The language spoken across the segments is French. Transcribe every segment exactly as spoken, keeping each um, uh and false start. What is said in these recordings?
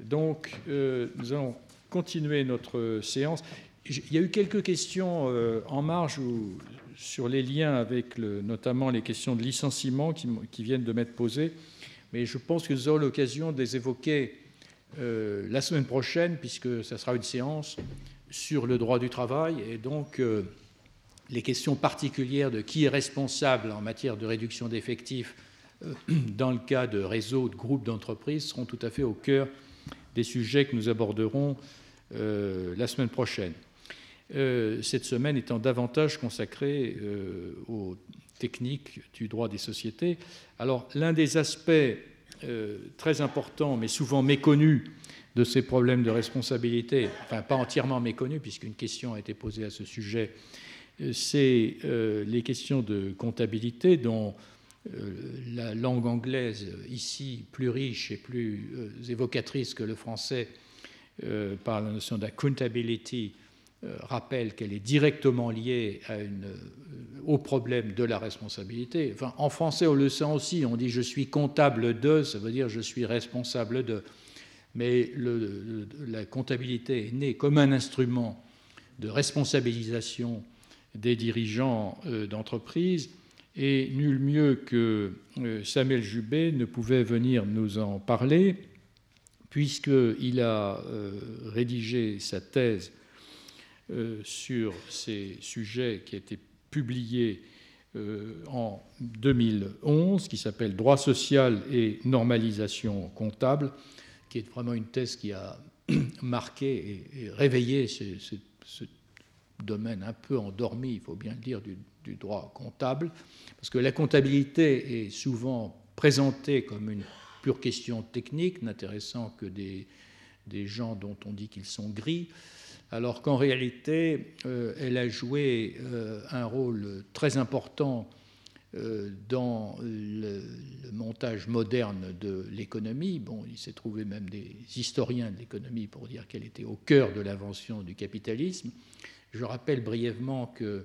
Donc, euh, nous allons continuer notre séance. Il y a eu quelques questions euh, en marge ou sur les liens avec le, notamment les questions de licenciement qui, qui viennent de m'être posées, mais je pense que nous aurons l'occasion de les évoquer euh, la semaine prochaine, puisque ça sera une séance sur le droit du travail, et donc euh, les questions particulières de qui est responsable en matière de réduction d'effectifs euh, dans le cas de réseaux, de groupes d'entreprises seront tout à fait au cœur des sujets que nous aborderons euh, la semaine prochaine. Euh, cette semaine étant davantage consacrée euh, aux techniques du droit des sociétés. Alors, l'un des aspects euh, très importants, mais souvent méconnus, de ces problèmes de responsabilité, enfin pas entièrement méconnus, puisqu'une question a été posée à ce sujet, c'est euh, les questions de comptabilité, dont euh, la langue anglaise, ici plus riche et plus euh, évocatrice que le français, euh, par la notion d'accountability, euh, rappelle qu'elle est directement liée à une, euh, au problème de la responsabilité. Enfin, en français, on le sent aussi, on dit « je suis comptable de », ça veut dire « je suis responsable de ». Mais le, le, la comptabilité est née comme un instrument de responsabilisation des dirigeants euh, d'entreprise, et nul mieux que euh, Samuel Jubbé ne pouvait venir nous en parler, puisqu'il a euh, rédigé sa thèse euh, sur ces sujets qui a été publiée euh, en deux mille onze, qui s'appelle « Droit social et normalisation comptable », qui est vraiment une thèse qui a marqué et, et réveillé ce, ce, ce domaine un peu endormi, il faut bien le dire, du, du droit comptable, parce que la comptabilité est souvent présentée comme une pure question technique, n'intéressant que des, des gens dont on dit qu'ils sont gris, alors qu'en réalité, euh, elle a joué euh, un rôle très important euh, dans le, le montage moderne de l'économie. Bon, il s'est trouvé même des historiens de l'économie pour dire qu'elle était au cœur de l'invention du capitalisme. Je rappelle brièvement que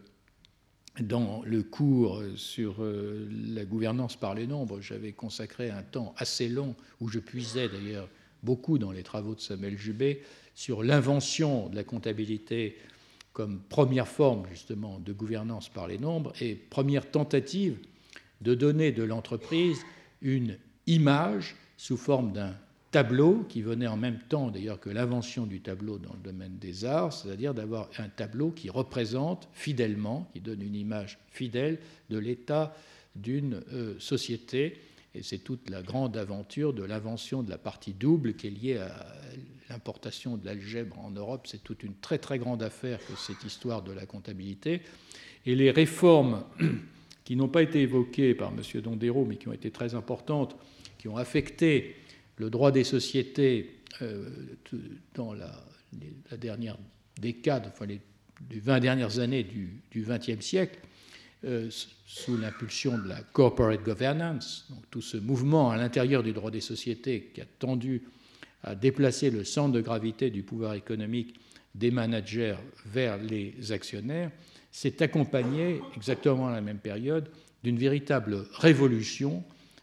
dans le cours sur la gouvernance par les nombres, j'avais consacré un temps assez long, où je puisais d'ailleurs beaucoup dans les travaux de Samuel Jubbé, sur l'invention de la comptabilité comme première forme justement de gouvernance par les nombres et première tentative de donner de l'entreprise une image sous forme d'un tableau qui venait en même temps d'ailleurs que l'invention du tableau dans le domaine des arts, c'est-à-dire d'avoir un tableau qui représente fidèlement, qui donne une image fidèle de l'état d'une euh, société. Et c'est toute la grande aventure de l'invention de la partie double qui est liée à l'importation de l'algèbre en Europe. C'est toute une très très grande affaire que cette histoire de la comptabilité. Et les réformes qui n'ont pas été évoquées par M. Dondero, mais qui ont été très importantes, qui ont affecté le droit des sociétés euh, dans la, la dernière décade, enfin les, les vingt dernières années du vingtième siècle, euh, sous l'impulsion de la corporate governance, donc tout ce mouvement à l'intérieur du droit des sociétés qui a tendu à déplacer le centre de gravité du pouvoir économique des managers vers les actionnaires, s'est accompagné, exactement à la même période, d'une véritable révolution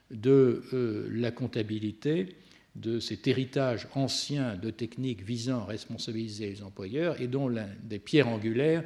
de euh, la comptabilité, de cet héritage ancien de techniques visant à responsabiliser les employeurs et dont l'un des pierres angulaires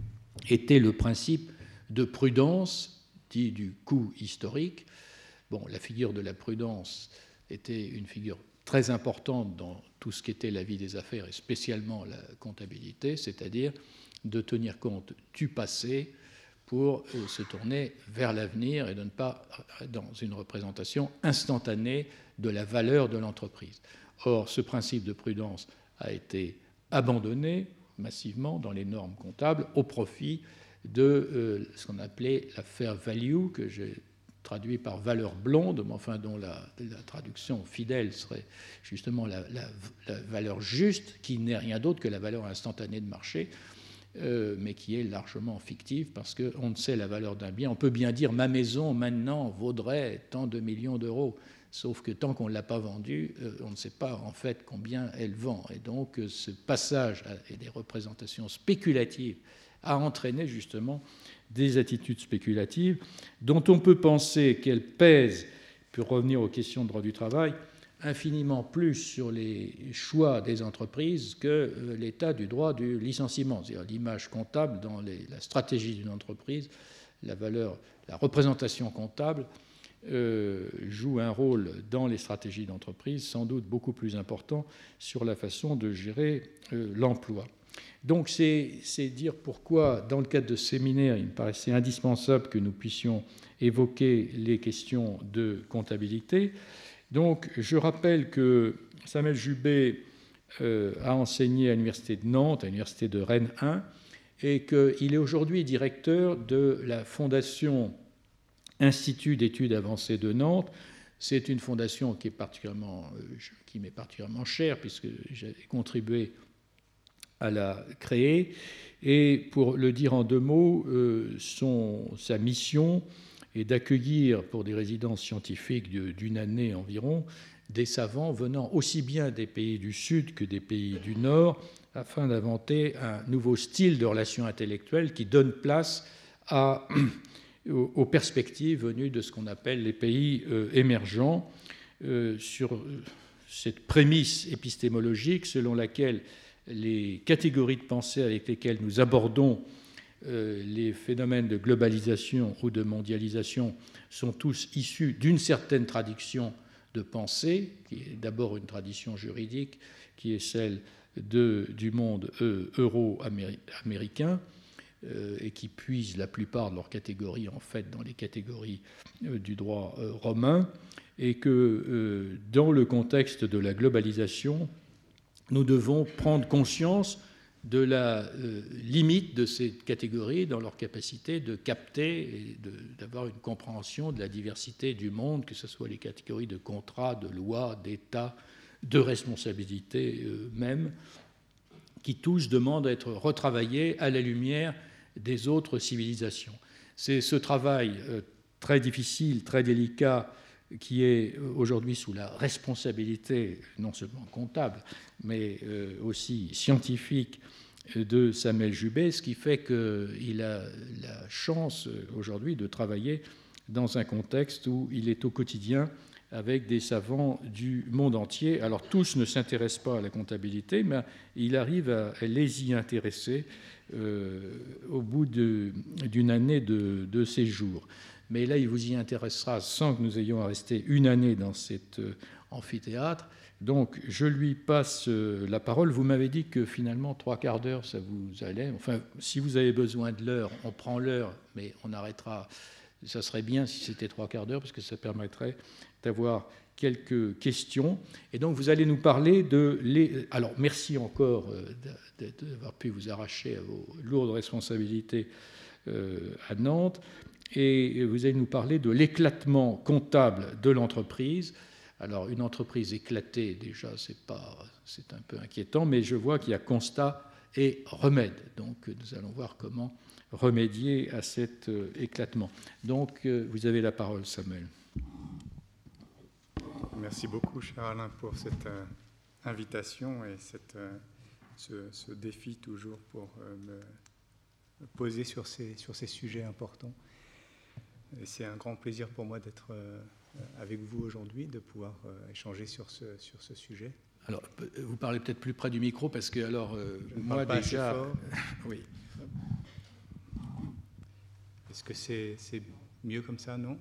était le principe de prudence, dit du coût historique. Bon, la figure de la prudence était une figure très importante dans tout ce qu'était la vie des affaires et spécialement la comptabilité, c'est-à-dire de tenir compte du passé pour se tourner vers l'avenir et de ne pas dans une représentation instantanée de la valeur de l'entreprise. Or, ce principe de prudence a été abandonné massivement dans les normes comptables au profit de euh, ce qu'on appelait la fair value, que j'ai traduit par valeur blonde, mais enfin dont la, la traduction fidèle serait justement la, la, la valeur juste, qui n'est rien d'autre que la valeur instantanée de marché, euh, mais qui est largement fictive parce qu'on ne sait la valeur d'un bien. On peut bien dire ma maison maintenant vaudrait tant de millions d'euros, sauf que tant qu'on ne l'a pas vendue, euh, on ne sait pas en fait combien elle vend. Et donc ce passage à des représentations spéculatives a entraîné justement des attitudes spéculatives dont on peut penser qu'elles pèsent, pour revenir aux questions de droit du travail, infiniment plus sur les choix des entreprises que l'état du droit du licenciement. C'est-à-dire l'image comptable dans les, la stratégie d'une entreprise, la valeur, la représentation comptable euh, joue un rôle dans les stratégies d'entreprise sans doute beaucoup plus important sur la façon de gérer euh, l'emploi. Donc c'est, c'est dire pourquoi, dans le cadre de ce séminaire, il me paraissait indispensable que nous puissions évoquer les questions de comptabilité. Donc je rappelle que Samuel Jubé euh, a enseigné à l'Université de Nantes, à l'Université de Rennes un, et qu'il est aujourd'hui directeur de la Fondation Institut d'études avancées de Nantes. C'est une fondation qui est particulièrement, qui m'est particulièrement chère, puisque j'ai contribué à la créer. Et pour le dire en deux mots, euh, son, sa mission est d'accueillir pour des résidences scientifiques d'une année environ des savants venant aussi bien des pays du Sud que des pays du Nord, afin d'inventer un nouveau style de relations intellectuelles qui donne place à, aux perspectives venues de ce qu'on appelle les pays euh, émergents, euh, sur cette prémisse épistémologique selon laquelle les catégories de pensée avec lesquelles nous abordons euh, les phénomènes de globalisation ou de mondialisation sont tous issus d'une certaine tradition de pensée, qui est d'abord une tradition juridique, qui est celle de, du monde euh, euro-américain, euh, et qui puise la plupart de leurs catégories, en fait, dans les catégories euh, du droit euh, romain, et que euh, dans le contexte de la globalisation, nous devons prendre conscience de la euh, limite de ces catégories dans leur capacité de capter et de, d'avoir une compréhension de la diversité du monde, que ce soit les catégories de contrats, de lois, d'États, de responsabilités euh, même, qui tous demandent à être retravaillés à la lumière des autres civilisations. C'est ce travail euh, très difficile, très délicat, qui est aujourd'hui sous la responsabilité non seulement comptable, mais euh, aussi scientifique de Samuel Jubé, ce qui fait qu'il a la chance aujourd'hui de travailler dans un contexte où il est au quotidien avec des savants du monde entier. Alors tous ne s'intéressent pas à la comptabilité, mais il arrive à les y intéresser euh, au bout de, d'une année de, de séjour. Mais là, il vous y intéressera sans que nous ayons à rester une année dans cet euh, amphithéâtre. Donc, je lui passe euh, la parole. Vous m'avez dit que finalement, trois quarts d'heure, ça vous allait. Enfin, si vous avez besoin de l'heure, on prend l'heure, mais on arrêtera. Ça serait bien si c'était trois quarts d'heure, parce que ça permettrait d'avoir quelques questions. Et donc, vous allez nous parler de... Les... Alors, merci encore euh, d'avoir pu vous arracher à vos lourdes responsabilités euh, à Nantes. Et vous allez nous parler de l'éclatement comptable de l'entreprise. Alors, une entreprise éclatée, déjà, c'est pas, c'est un peu inquiétant, mais je vois qu'il y a constat et remède. Donc, nous allons voir comment remédier à cet éclatement. Donc, vous avez la parole, Samuel. Merci beaucoup, cher Alain, pour cette euh, invitation et cette, euh, ce, ce défi toujours pour euh, me poser sur ces, sur ces sujets importants. Et c'est un grand plaisir pour moi d'être euh, avec vous aujourd'hui, de pouvoir euh, échanger sur ce, sur ce sujet. Alors, vous parlez peut-être plus près du micro, parce que alors, euh, Je ne moi parle pas déjà... assez fort. Oui. Est-ce que c'est, c'est mieux comme ça, non ?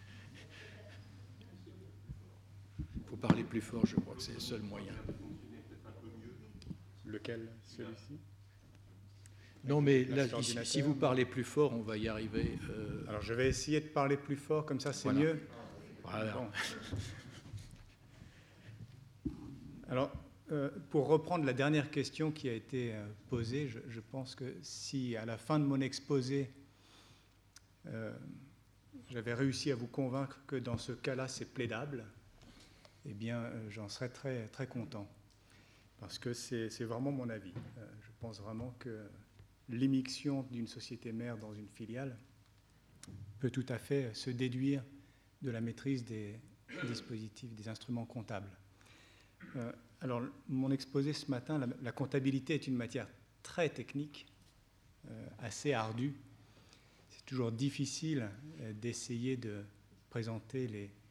Il faut parler plus fort, je crois que c'est le seul moyen. Lequel ? Celui-ci ? Non, mais là, si, si vous parlez plus fort, on va y arriver. Euh... Alors, je vais essayer de parler plus fort, comme ça, c'est voilà. mieux. Voilà. Bon. Alors, euh, pour reprendre la dernière question qui a été euh, posée, je, je pense que si, à la fin de mon exposé, euh, j'avais réussi à vous convaincre que dans ce cas-là, c'est plaidable, eh bien, euh, j'en serais très, très content. Parce que c'est, c'est vraiment mon avis. Euh, je pense vraiment que l'immixtion d'une société mère dans une filiale peut tout à fait se déduire de la maîtrise des dispositifs, des instruments comptables. Euh, alors, mon exposé ce matin, la, la comptabilité est une matière très technique, euh, assez ardue. C'est toujours difficile euh, d'essayer de présenter les,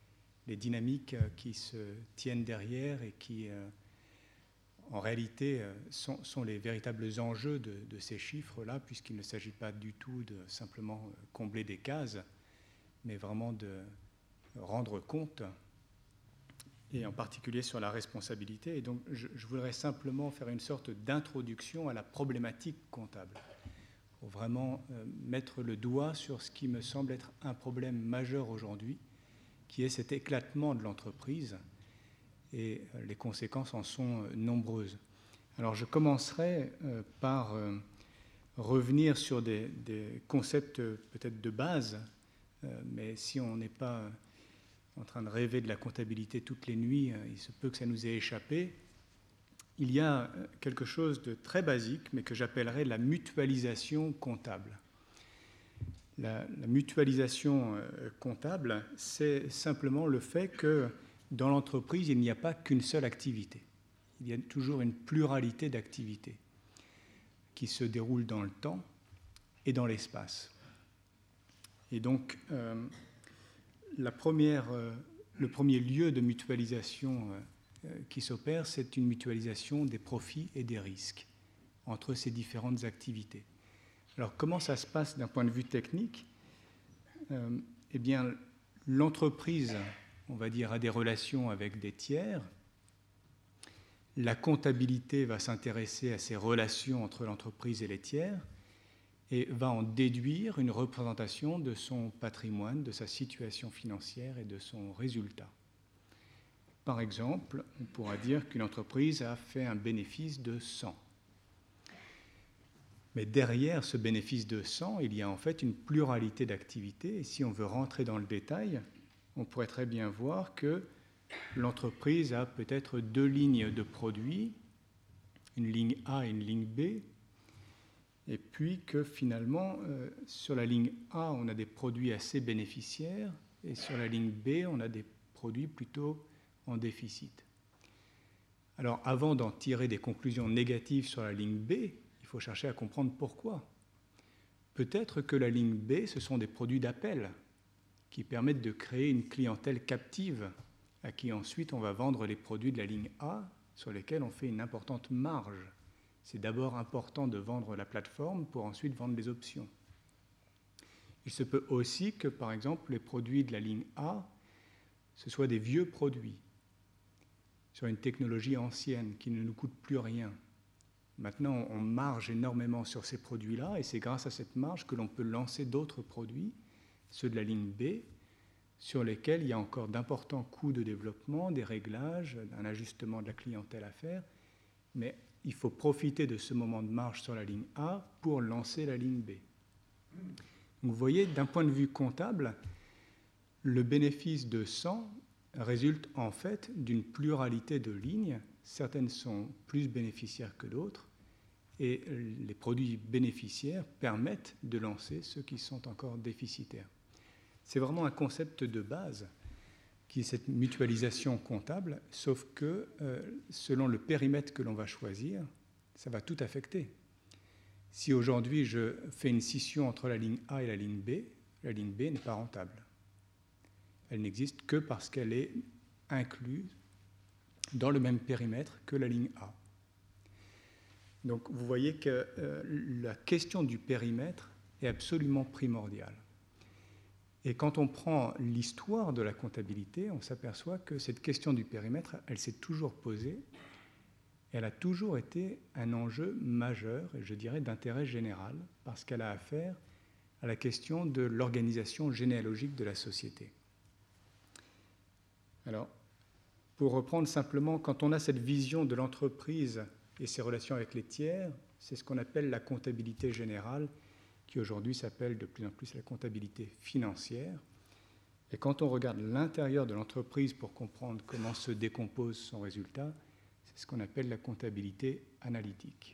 les dynamiques qui se tiennent derrière et qui, euh, en réalité, sont, sont les véritables enjeux de, de ces chiffres-là, puisqu'il ne s'agit pas du tout de simplement combler des cases, mais vraiment de rendre compte, et en particulier sur la responsabilité. Et donc, je, je voudrais simplement faire une sorte d'introduction à la problématique comptable, pour vraiment euh, mettre le doigt sur ce qui me semble être un problème majeur aujourd'hui, qui est cet éclatement de l'entreprise, et euh, les conséquences en sont euh, nombreuses. Alors, je commencerai euh, par euh, revenir sur des, des concepts euh, peut-être de base, euh, mais si on n'est pas euh, en train de rêver de la comptabilité toutes les nuits, il se peut que ça nous ait échappé. Il y a quelque chose de très basique, mais que j'appellerais la mutualisation comptable. La, la mutualisation comptable, c'est simplement le fait que dans l'entreprise, il n'y a pas qu'une seule activité. Il y a toujours une pluralité d'activités qui se déroulent dans le temps et dans l'espace. Et donc, euh, La première, euh, le premier lieu de mutualisation euh, qui s'opère, c'est une mutualisation des profits et des risques entre ces différentes activités. Alors, comment ça se passe d'un point de vue technique ? euh, Eh bien, l'entreprise, on va dire, a des relations avec des tiers. La comptabilité va s'intéresser à ces relations entre l'entreprise et les tiers, et va en déduire une représentation de son patrimoine, de sa situation financière et de son résultat. Par exemple, on pourra dire qu'une entreprise a fait un bénéfice de cent. Mais derrière ce bénéfice de cent, il y a en fait une pluralité d'activités. Et si on veut rentrer dans le détail, on pourrait très bien voir que l'entreprise a peut-être deux lignes de produits, une ligne A et une ligne B, et puis que finalement, euh, sur la ligne A, on a des produits assez bénéficiaires, et sur la ligne B, on a des produits plutôt en déficit. Alors, avant d'en tirer des conclusions négatives sur la ligne B, il faut chercher à comprendre pourquoi. Peut-être que la ligne B, ce sont des produits d'appel qui permettent de créer une clientèle captive à qui ensuite on va vendre les produits de la ligne A sur lesquels on fait une importante marge. C'est d'abord important de vendre la plateforme pour ensuite vendre les options. Il se peut aussi que, par exemple, les produits de la ligne A, ce soient des vieux produits sur une technologie ancienne qui ne nous coûte plus rien. Maintenant, on marge énormément sur ces produits-là et c'est grâce à cette marge que l'on peut lancer d'autres produits, ceux de la ligne B, sur lesquels il y a encore d'importants coûts de développement, des réglages, un ajustement de la clientèle à faire, mais il faut profiter de ce moment de marge sur la ligne A pour lancer la ligne B. Donc vous voyez, d'un point de vue comptable, le bénéfice de cent résulte en fait d'une pluralité de lignes. Certaines sont plus bénéficiaires que d'autres, et les produits bénéficiaires permettent de lancer ceux qui sont encore déficitaires. C'est vraiment un concept de base qui est cette mutualisation comptable, sauf que euh, selon le périmètre que l'on va choisir, ça va tout affecter. Si aujourd'hui je fais une scission entre la ligne A et la ligne B, la ligne B n'est pas rentable. Elle n'existe que parce qu'elle est incluse dans le même périmètre que la ligne A. Donc vous voyez que euh, la question du périmètre est absolument primordiale. Et quand on prend l'histoire de la comptabilité, on s'aperçoit que cette question du périmètre, elle s'est toujours posée, et elle a toujours été un enjeu majeur, et je dirais d'intérêt général, parce qu'elle a affaire à la question de l'organisation généalogique de la société. Alors, pour reprendre simplement, quand on a cette vision de l'entreprise et ses relations avec les tiers, c'est ce qu'on appelle la comptabilité générale, qui aujourd'hui s'appelle de plus en plus la comptabilité financière. Et quand on regarde l'intérieur de l'entreprise pour comprendre comment se décompose son résultat, c'est ce qu'on appelle la comptabilité analytique.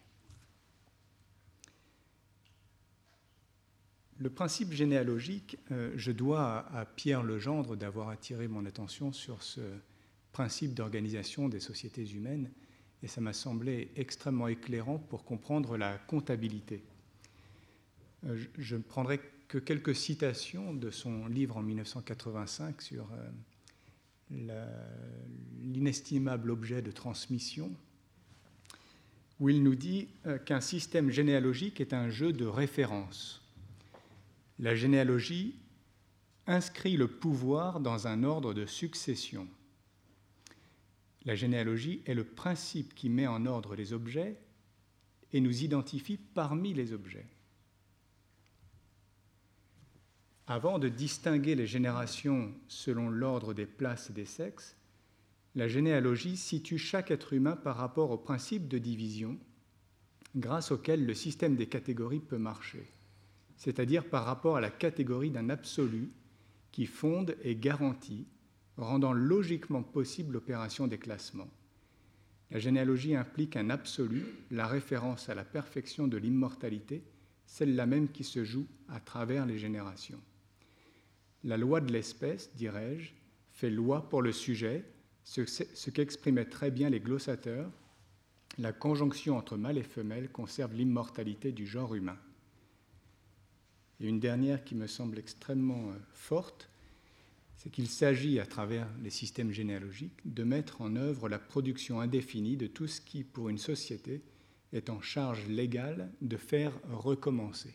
Le principe généalogique, euh, je dois à, à Pierre Legendre d'avoir attiré mon attention sur ce principe d'organisation des sociétés humaines, et ça m'a semblé extrêmement éclairant pour comprendre la comptabilité. Je ne prendrai que quelques citations de son livre en mille neuf cent quatre-vingt-cinq sur euh, l'inestimable objet de transmission, où il nous dit qu'un système généalogique est un jeu de référence. La généalogie inscrit le pouvoir dans un ordre de succession. La généalogie est le principe qui met en ordre les objets et nous identifie parmi les objets. Avant de distinguer les générations selon l'ordre des places et des sexes, la généalogie situe chaque être humain par rapport au principe de division grâce auquel le système des catégories peut marcher, c'est-à-dire par rapport à la catégorie d'un absolu qui fonde et garantit, rendant logiquement possible l'opération des classements. La généalogie implique un absolu, la référence à la perfection de l'immortalité, celle-là même qui se joue à travers les générations. La loi de l'espèce, dirais-je, fait loi pour le sujet, ce, ce qu'exprimaient très bien les glossateurs. La conjonction entre mâle et femelle conserve l'immortalité du genre humain. Et une dernière qui me semble extrêmement forte, c'est qu'il s'agit, à travers les systèmes généalogiques, de mettre en œuvre la production indéfinie de tout ce qui, pour une société, est en charge légale de faire recommencer.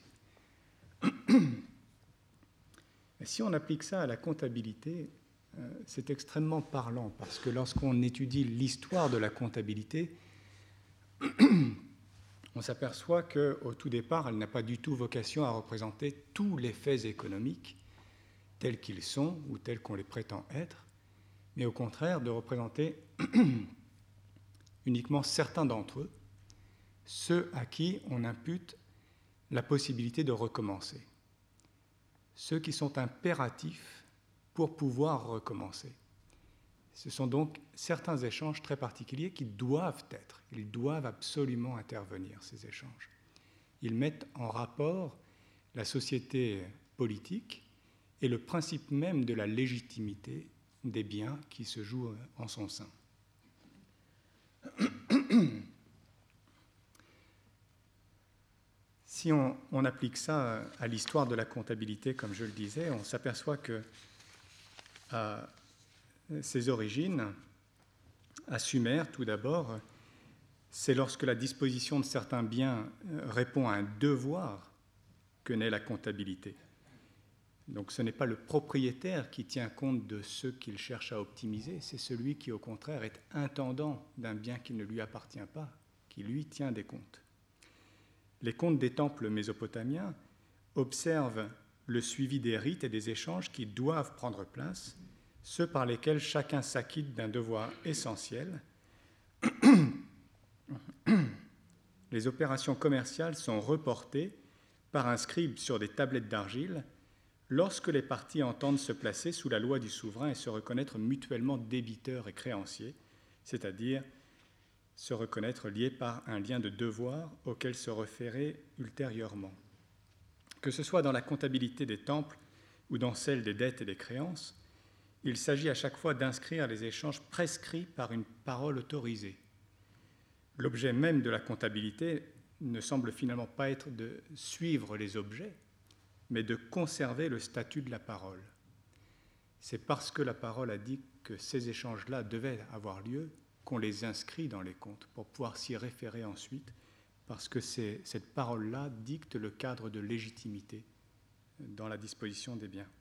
Et si on applique ça à la comptabilité, euh, c'est extrêmement parlant, parce que lorsqu'on étudie l'histoire de la comptabilité, on s'aperçoit qu'au tout départ, elle n'a pas du tout vocation à représenter tous les faits économiques tels qu'ils sont ou tels qu'on les prétend être, mais au contraire de représenter uniquement certains d'entre eux, ceux à qui on impute la possibilité de recommencer, ceux qui sont impératifs pour pouvoir recommencer. Ce sont donc certains échanges très particuliers qui doivent être, ils doivent absolument intervenir, ces échanges. Ils mettent en rapport la société politique et le principe même de la légitimité des biens qui se jouent en son sein. Si on, on applique ça à l'histoire de la comptabilité, comme je le disais, on s'aperçoit que à ses origines, à Sumer, tout d'abord, c'est lorsque la disposition de certains biens répond à un devoir que naît la comptabilité. Donc ce n'est pas le propriétaire qui tient compte de ceux qu'il cherche à optimiser, c'est celui qui, au contraire, est intendant d'un bien qui ne lui appartient pas, qui lui tient des comptes. Les comptes des temples mésopotamiens observent le suivi des rites et des échanges qui doivent prendre place, ceux par lesquels chacun s'acquitte d'un devoir essentiel. Les opérations commerciales sont reportées par un scribe sur des tablettes d'argile lorsque les parties entendent se placer sous la loi du souverain et se reconnaître mutuellement débiteurs et créanciers, c'est-à-dire se reconnaître liés par un lien de devoir auquel se référer ultérieurement. Que ce soit dans la comptabilité des temples ou dans celle des dettes et des créances, il s'agit à chaque fois d'inscrire les échanges prescrits par une parole autorisée. L'objet même de la comptabilité ne semble finalement pas être de suivre les objets, mais de conserver le statut de la parole. C'est parce que la parole a dit que ces échanges-là devaient avoir lieu qu'on les inscrit dans les comptes pour pouvoir s'y référer ensuite, parce que c'est, cette parole-là dicte le cadre de légitimité dans la disposition des biens.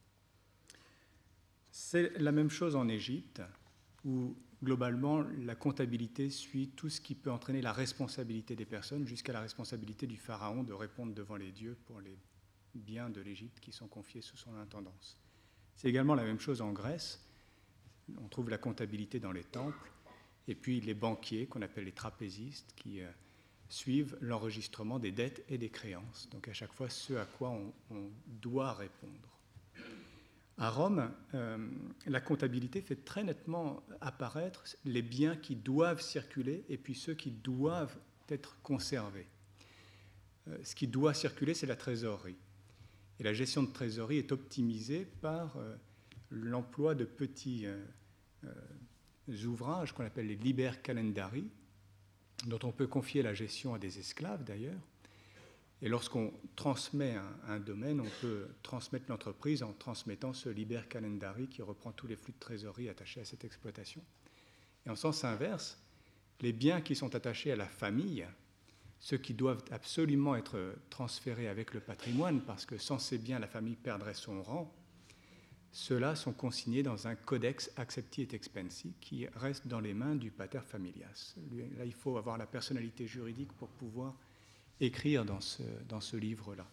C'est la même chose en Égypte, où globalement la comptabilité suit tout ce qui peut entraîner la responsabilité des personnes jusqu'à la responsabilité du pharaon de répondre devant les dieux pour les biens de l'Égypte qui sont confiés sous son intendance. C'est également la même chose en Grèce. On trouve la comptabilité dans les temples, et puis les banquiers, qu'on appelle les trapézistes, qui euh, suivent l'enregistrement des dettes et des créances. Donc à chaque fois, ce à quoi on, on doit répondre. À Rome, euh, la comptabilité fait très nettement apparaître les biens qui doivent circuler et puis ceux qui doivent être conservés. Euh, ce qui doit circuler, c'est la trésorerie. Et la gestion de trésorerie est optimisée par euh, l'emploi de petits euh, euh, ouvrages qu'on appelle les liber calendari, dont on peut confier la gestion à des esclaves d'ailleurs, Et lorsqu'on transmet un, un domaine, on peut transmettre l'entreprise en transmettant ce liber calendari qui reprend tous les flux de trésorerie attachés à cette exploitation. Et en sens inverse, les biens qui sont attachés à la famille, ceux qui doivent absolument être transférés avec le patrimoine, parce que sans ces biens, la famille perdrait son rang, ceux-là sont consignés dans un codex accepti et expensi qui reste dans les mains du pater familias. Là, il faut avoir la personnalité juridique pour pouvoir écrire dans ce, dans ce livre-là.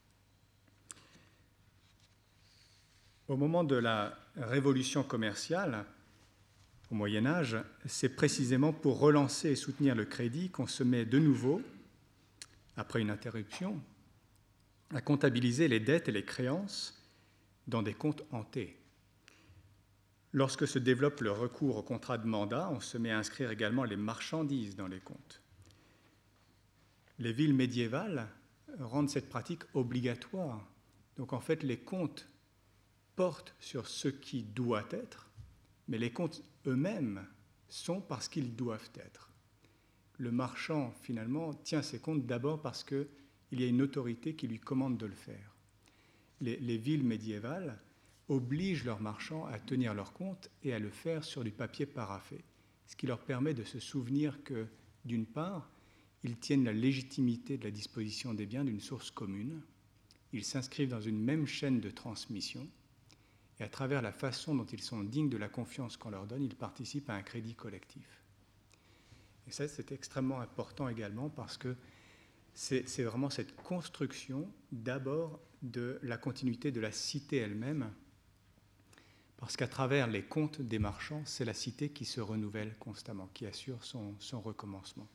Au moment de la révolution commerciale, au Moyen-Âge, c'est précisément pour relancer et soutenir le crédit qu'on se met de nouveau, après une interruption, à comptabiliser les dettes et les créances dans des comptes hantés. Lorsque se développe le recours au contrat de mandat, on se met à inscrire également les marchandises dans les comptes. Les villes médiévales rendent cette pratique obligatoire. Donc en fait, les comptes portent sur ce qui doit être, mais les comptes eux-mêmes sont parce qu'ils doivent être. Le marchand, finalement, tient ses comptes d'abord parce qu'il y a une autorité qui lui commande de le faire. Les, les villes médiévales obligent leurs marchands à tenir leurs comptes et à le faire sur du papier paraffé, ce qui leur permet de se souvenir que, d'une part, ils tiennent la légitimité de la disposition des biens d'une source commune, ils s'inscrivent dans une même chaîne de transmission, et à travers la façon dont ils sont dignes de la confiance qu'on leur donne, ils participent à un crédit collectif. Et ça, c'est extrêmement important également parce que c'est, c'est vraiment cette construction, d'abord, de la continuité de la cité elle-même, parce qu'à travers les comptes des marchands, c'est la cité qui se renouvelle constamment, qui assure son, son recommencement.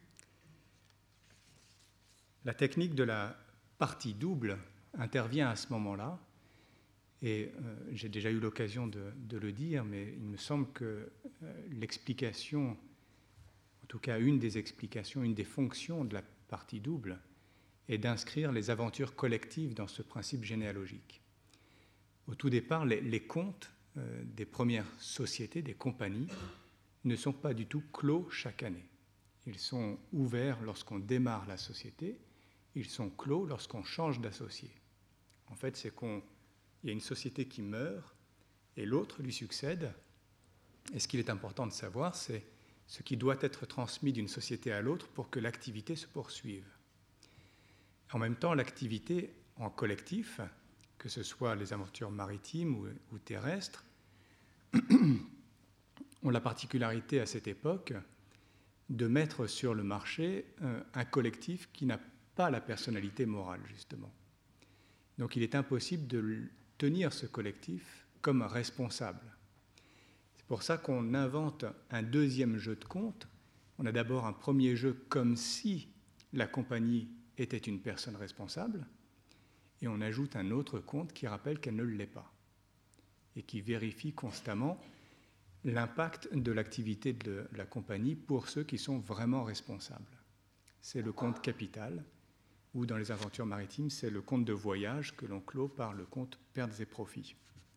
La technique de la partie double intervient à ce moment-là, et euh, j'ai déjà eu l'occasion de, de le dire, mais il me semble que euh, l'explication, en tout cas une des explications, une des fonctions de la partie double, est d'inscrire les aventures collectives dans ce principe généalogique. Au tout départ, les, les comptes euh, des premières sociétés, des compagnies, ne sont pas du tout clos chaque année. Ils sont ouverts lorsqu'on démarre la société, ils sont clos lorsqu'on change d'associé. En fait, c'est qu'il y a une société qui meurt et l'autre lui succède. Et ce qu'il est important de savoir, c'est ce qui doit être transmis d'une société à l'autre pour que l'activité se poursuive. En même temps, l'activité en collectif, que ce soit les aventures maritimes ou, ou terrestres, ont la particularité à cette époque de mettre sur le marché un, un collectif qui n'a pas la personnalité morale, justement. Donc il est impossible de tenir ce collectif comme responsable. C'est pour ça qu'on invente un deuxième jeu de compte. On a d'abord un premier jeu comme si la compagnie était une personne responsable, et on ajoute un autre compte qui rappelle qu'elle ne l'est pas, et qui vérifie constamment l'impact de l'activité de la compagnie pour ceux qui sont vraiment responsables. C'est le compte capital, ou dans les aventures maritimes, c'est le compte de voyage que l'on clôt par le compte pertes et profits.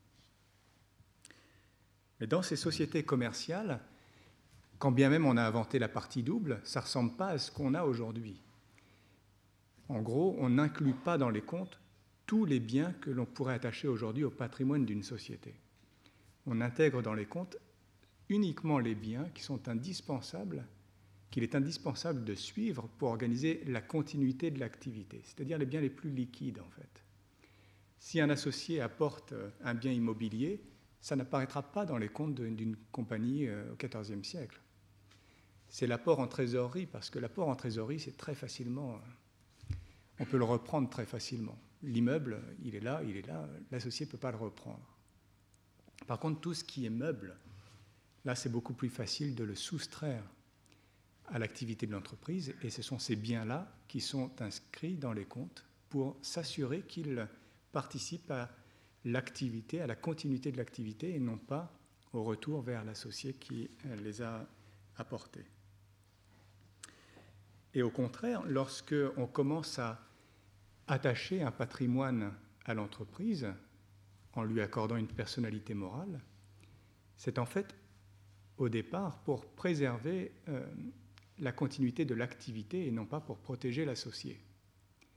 Mais dans ces sociétés commerciales, quand bien même on a inventé la partie double, ça ne ressemble pas à ce qu'on a aujourd'hui. En gros, on n'inclut pas dans les comptes tous les biens que l'on pourrait attacher aujourd'hui au patrimoine d'une société. On intègre dans les comptes uniquement les biens qui sont indispensables, qu'il est indispensable de suivre pour organiser la continuité de l'activité, c'est-à-dire les biens les plus liquides en fait. Si un associé apporte un bien immobilier, ça n'apparaîtra pas dans les comptes d'une compagnie au quatorzième siècle. C'est l'apport en trésorerie, parce que l'apport en trésorerie, c'est très facilement, on peut le reprendre très facilement. L'immeuble, il est là, il est là, l'associé ne peut pas le reprendre. Par contre, tout ce qui est meuble, là, c'est beaucoup plus facile de le soustraire à l'activité de l'entreprise, et ce sont ces biens-là qui sont inscrits dans les comptes pour s'assurer qu'ils participent à l'activité, à la continuité de l'activité, et non pas au retour vers l'associé qui les a apportés. Et au contraire, lorsque on commence à attacher un patrimoine à l'entreprise en lui accordant une personnalité morale, c'est en fait au départ pour préserver euh, la continuité de l'activité et non pas pour protéger l'associé.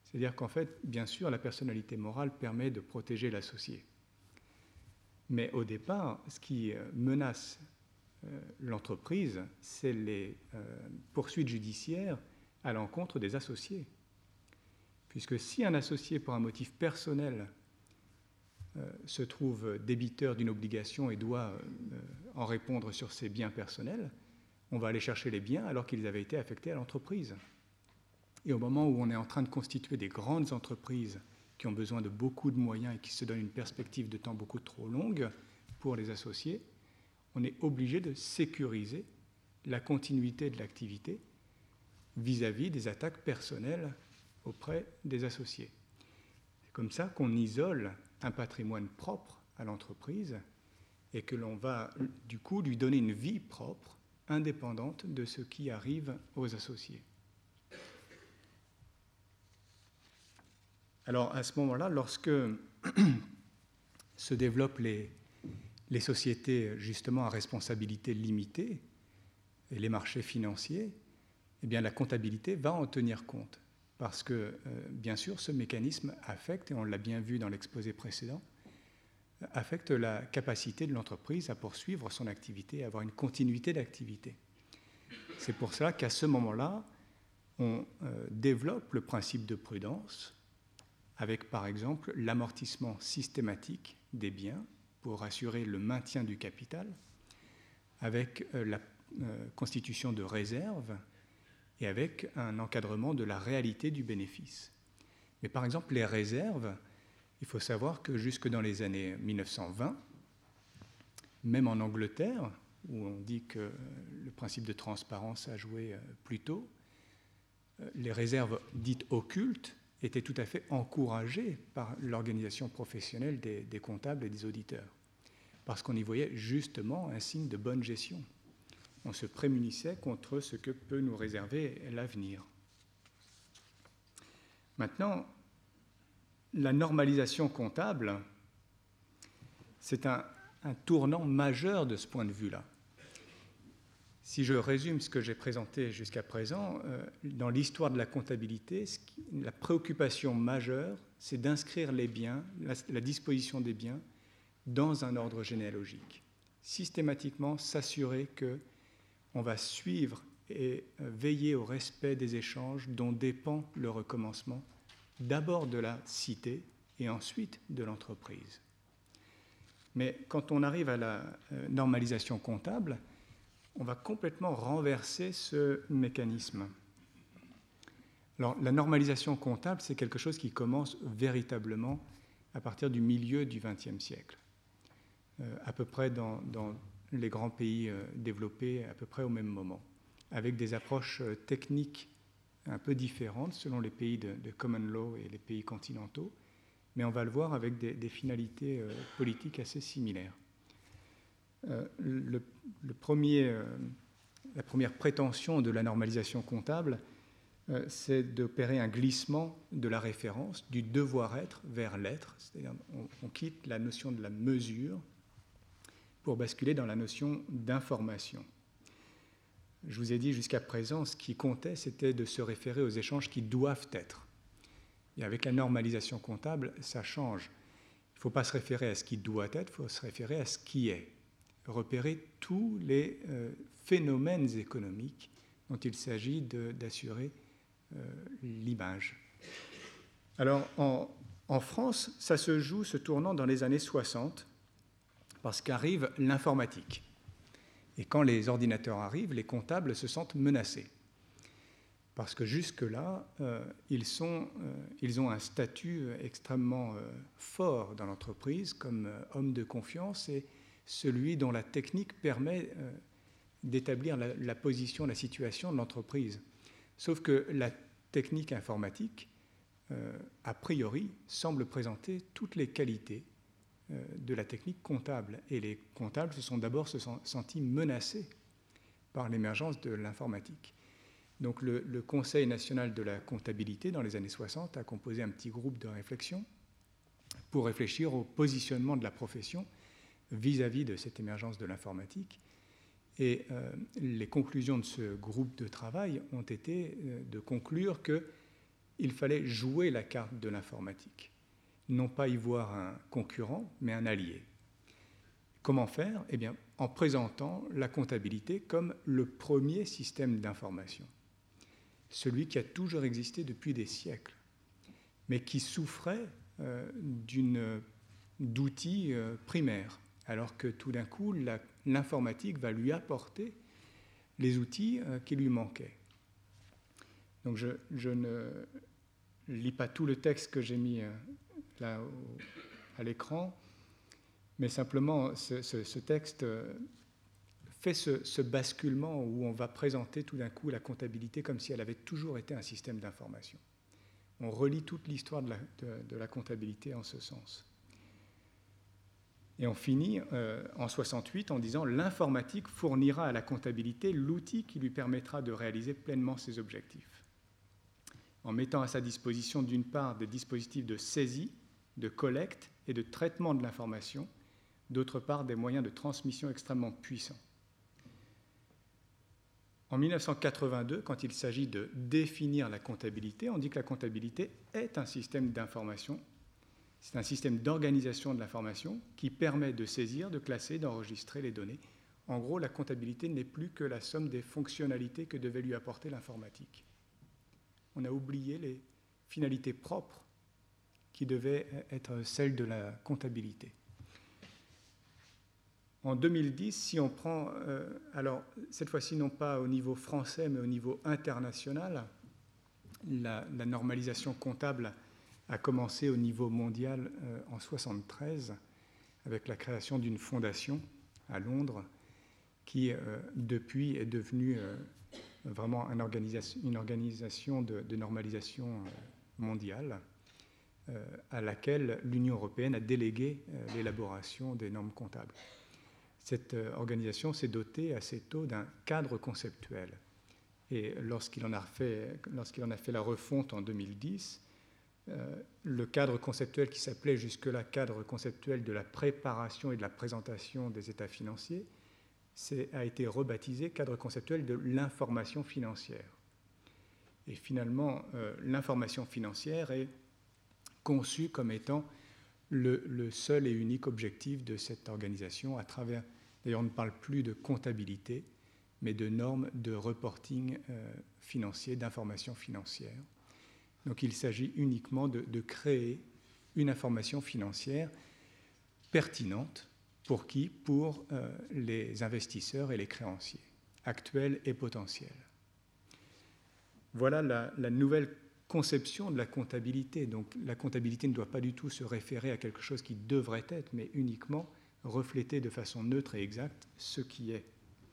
C'est-à-dire qu'en fait, bien sûr, la personnalité morale permet de protéger l'associé. Mais au départ, ce qui menace euh, l'entreprise, c'est les euh, poursuites judiciaires à l'encontre des associés. Puisque si un associé, pour un motif personnel, euh, se trouve débiteur d'une obligation et doit euh, en répondre sur ses biens personnels, on va aller chercher les biens alors qu'ils avaient été affectés à l'entreprise. Et au moment où on est en train de constituer des grandes entreprises qui ont besoin de beaucoup de moyens et qui se donnent une perspective de temps beaucoup trop longue pour les associés, on est obligé de sécuriser la continuité de l'activité vis-à-vis des attaques personnelles auprès des associés. C'est comme ça qu'on isole un patrimoine propre à l'entreprise et que l'on va du coup lui donner une vie propre, indépendante de ce qui arrive aux associés. Alors à ce moment-là, lorsque se développent les, les sociétés justement à responsabilité limitée et les marchés financiers, eh bien la comptabilité va en tenir compte. Parce que, euh, bien sûr, ce mécanisme affecte, et on l'a bien vu dans l'exposé précédent, affecte la capacité de l'entreprise à poursuivre son activité, à avoir une continuité d'activité. C'est pour cela qu'à ce moment-là, on euh, développe le principe de prudence, avec par exemple l'amortissement systématique des biens pour assurer le maintien du capital, avec euh, la euh, constitution de réserves, et avec un encadrement de la réalité du bénéfice. Mais par exemple, les réserves, il faut savoir que jusque dans les années mille neuf cent vingt, même en Angleterre, où on dit que le principe de transparence a joué plus tôt, les réserves dites occultes étaient tout à fait encouragées par l'organisation professionnelle des, des comptables et des auditeurs, parce qu'on y voyait justement un signe de bonne gestion. On se prémunissait contre ce que peut nous réserver l'avenir. Maintenant, la normalisation comptable, c'est un, un tournant majeur de ce point de vue-là. Si je résume ce que j'ai présenté jusqu'à présent, euh, dans l'histoire de la comptabilité, ce qui, la préoccupation majeure, c'est d'inscrire les biens, la, la disposition des biens, dans un ordre généalogique. Systématiquement s'assurer que on va suivre et veiller au respect des échanges dont dépend le recommencement, d'abord de la cité et ensuite de l'entreprise. Mais quand on arrive à la normalisation comptable, on va complètement renverser ce mécanisme. Alors, la normalisation comptable, c'est quelque chose qui commence véritablement à partir du milieu du vingtième siècle, euh, à peu près dans, dans les grands pays euh, développés à peu près au même moment, avec des approches euh, techniques un peu différentes selon les pays de, de common law et les pays continentaux, mais on va le voir avec des, des finalités euh, politiques assez similaires. Euh, le, le premier, euh, la première prétention de la normalisation comptable, euh, c'est d'opérer un glissement de la référence du devoir-être vers l'être, c'est-à-dire on, on quitte la notion de la mesure pour basculer dans la notion d'information. Je vous ai dit jusqu'à présent, ce qui comptait, c'était de se référer aux échanges qui doivent être. Et avec la normalisation comptable, ça change. Il ne faut pas se référer à ce qui doit être, il faut se référer à ce qui est. Repérer tous les euh, phénomènes économiques dont il s'agit de, d'assurer euh, l'image. Alors, en, en France, ça se joue ce tournant dans les années soixante, parce qu'arrive l'informatique. Et quand les ordinateurs arrivent, les comptables se sentent menacés. Parce que jusque-là, euh, ils, sont, euh, ils ont un statut extrêmement euh, fort dans l'entreprise comme euh, homme de confiance et celui dont la technique permet euh, d'établir la, la position, la situation de l'entreprise. Sauf que la technique informatique, euh, a priori, semble présenter toutes les qualités euh, de la technique comptable. Et les comptables se sont d'abord se sont sentis menacés par l'émergence de l'informatique. Donc le, le Conseil national de la comptabilité, dans les années soixante, a composé un petit groupe de réflexion pour réfléchir au positionnement de la profession vis-à-vis de cette émergence de l'informatique. Et euh, les conclusions de ce groupe de travail ont été euh, de conclure que il fallait jouer la carte de l'informatique. Non pas y voir un concurrent, mais un allié. Comment faire? Eh bien, en présentant la comptabilité comme le premier système d'information, celui qui a toujours existé depuis des siècles, mais qui souffrait euh, d'une, d'outils euh, primaires, alors que tout d'un coup, la, l'informatique va lui apporter les outils euh, qui lui manquaient. Donc je, je ne lis pas tout le texte que j'ai mis euh, là au, à l'écran, mais simplement ce, ce, ce texte euh, fait ce, ce basculement où on va présenter tout d'un coup la comptabilité comme si elle avait toujours été un système d'information. On relie toute l'histoire de la, de, de la comptabilité en ce sens. Et on finit euh, en soixante-huit en disant « L'informatique fournira à la comptabilité l'outil qui lui permettra de réaliser pleinement ses objectifs. » En mettant à sa disposition d'une part des dispositifs de saisie, de collecte et de traitement de l'information, d'autre part des moyens de transmission extrêmement puissants. En mille neuf cent quatre-vingt-deux, quand il s'agit de définir la comptabilité, on dit que la comptabilité est un système d'information. C'est un système d'organisation de l'information qui permet de saisir, de classer, d'enregistrer les données. En gros, la comptabilité n'est plus que la somme des fonctionnalités que devait lui apporter l'informatique. On a oublié les finalités propres qui devaient être celles de la comptabilité. En deux mille dix, si on prend, euh, alors cette fois-ci non pas au niveau français, mais au niveau international, la, la normalisation comptable a commencé au niveau mondial euh, en soixante-treize, avec la création d'une fondation à Londres, qui euh, depuis est devenue euh, vraiment une organisation, une organisation de, de normalisation mondiale, euh, à laquelle l'Union européenne a délégué euh, l'élaboration des normes comptables. Cette organisation s'est dotée assez tôt d'un cadre conceptuel. Et lorsqu'il en a fait, lorsqu'il en a fait la refonte en deux mille dix, euh, le cadre conceptuel qui s'appelait jusque-là cadre conceptuel de la préparation et de la présentation des états financiers a été rebaptisé cadre conceptuel de l'information financière. Et finalement, euh, l'information financière est conçue comme étant le, le seul et unique objectif de cette organisation à travers. D'ailleurs, on ne parle plus de comptabilité, mais de normes de reporting euh, financier, d'information financière. Donc il s'agit uniquement de, de créer une information financière pertinente. Pour qui? Pour euh, les investisseurs et les créanciers, actuels et potentiels. Voilà la, la nouvelle conception de la comptabilité. Donc la comptabilité ne doit pas du tout se référer à quelque chose qui devrait être, mais uniquement refléter de façon neutre et exacte ce qui est.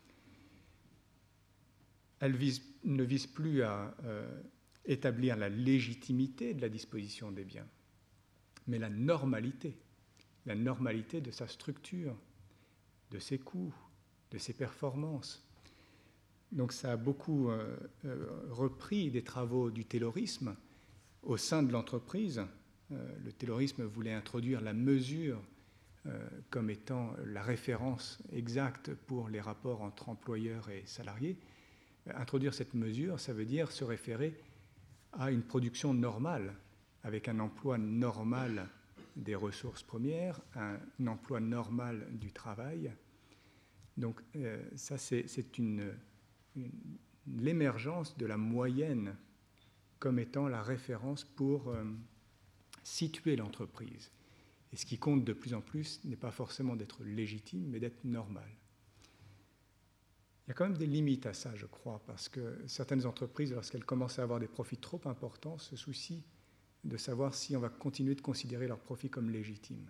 Elle vise, ne vise plus à euh, établir la légitimité de la disposition des biens, mais la normalité, la normalité de sa structure, de ses coûts, de ses performances. Donc ça a beaucoup euh, euh, repris des travaux du taylorisme au sein de l'entreprise. Euh, le taylorisme voulait introduire la mesure euh, comme étant la référence exacte pour les rapports entre employeurs et salariés. Introduire cette mesure, ça veut dire se référer à une production normale, avec un emploi normal des ressources premières, un emploi normal du travail. Donc euh, ça, c'est, c'est une, une, l'émergence de la moyenne comme étant la référence pour euh, situer l'entreprise. Et ce qui compte de plus en plus n'est pas forcément d'être légitime, mais d'être normal. Il y a quand même des limites à ça, je crois, parce que certaines entreprises, lorsqu'elles commencent à avoir des profits trop importants, se soucient de savoir si on va continuer de considérer leurs profits comme légitimes.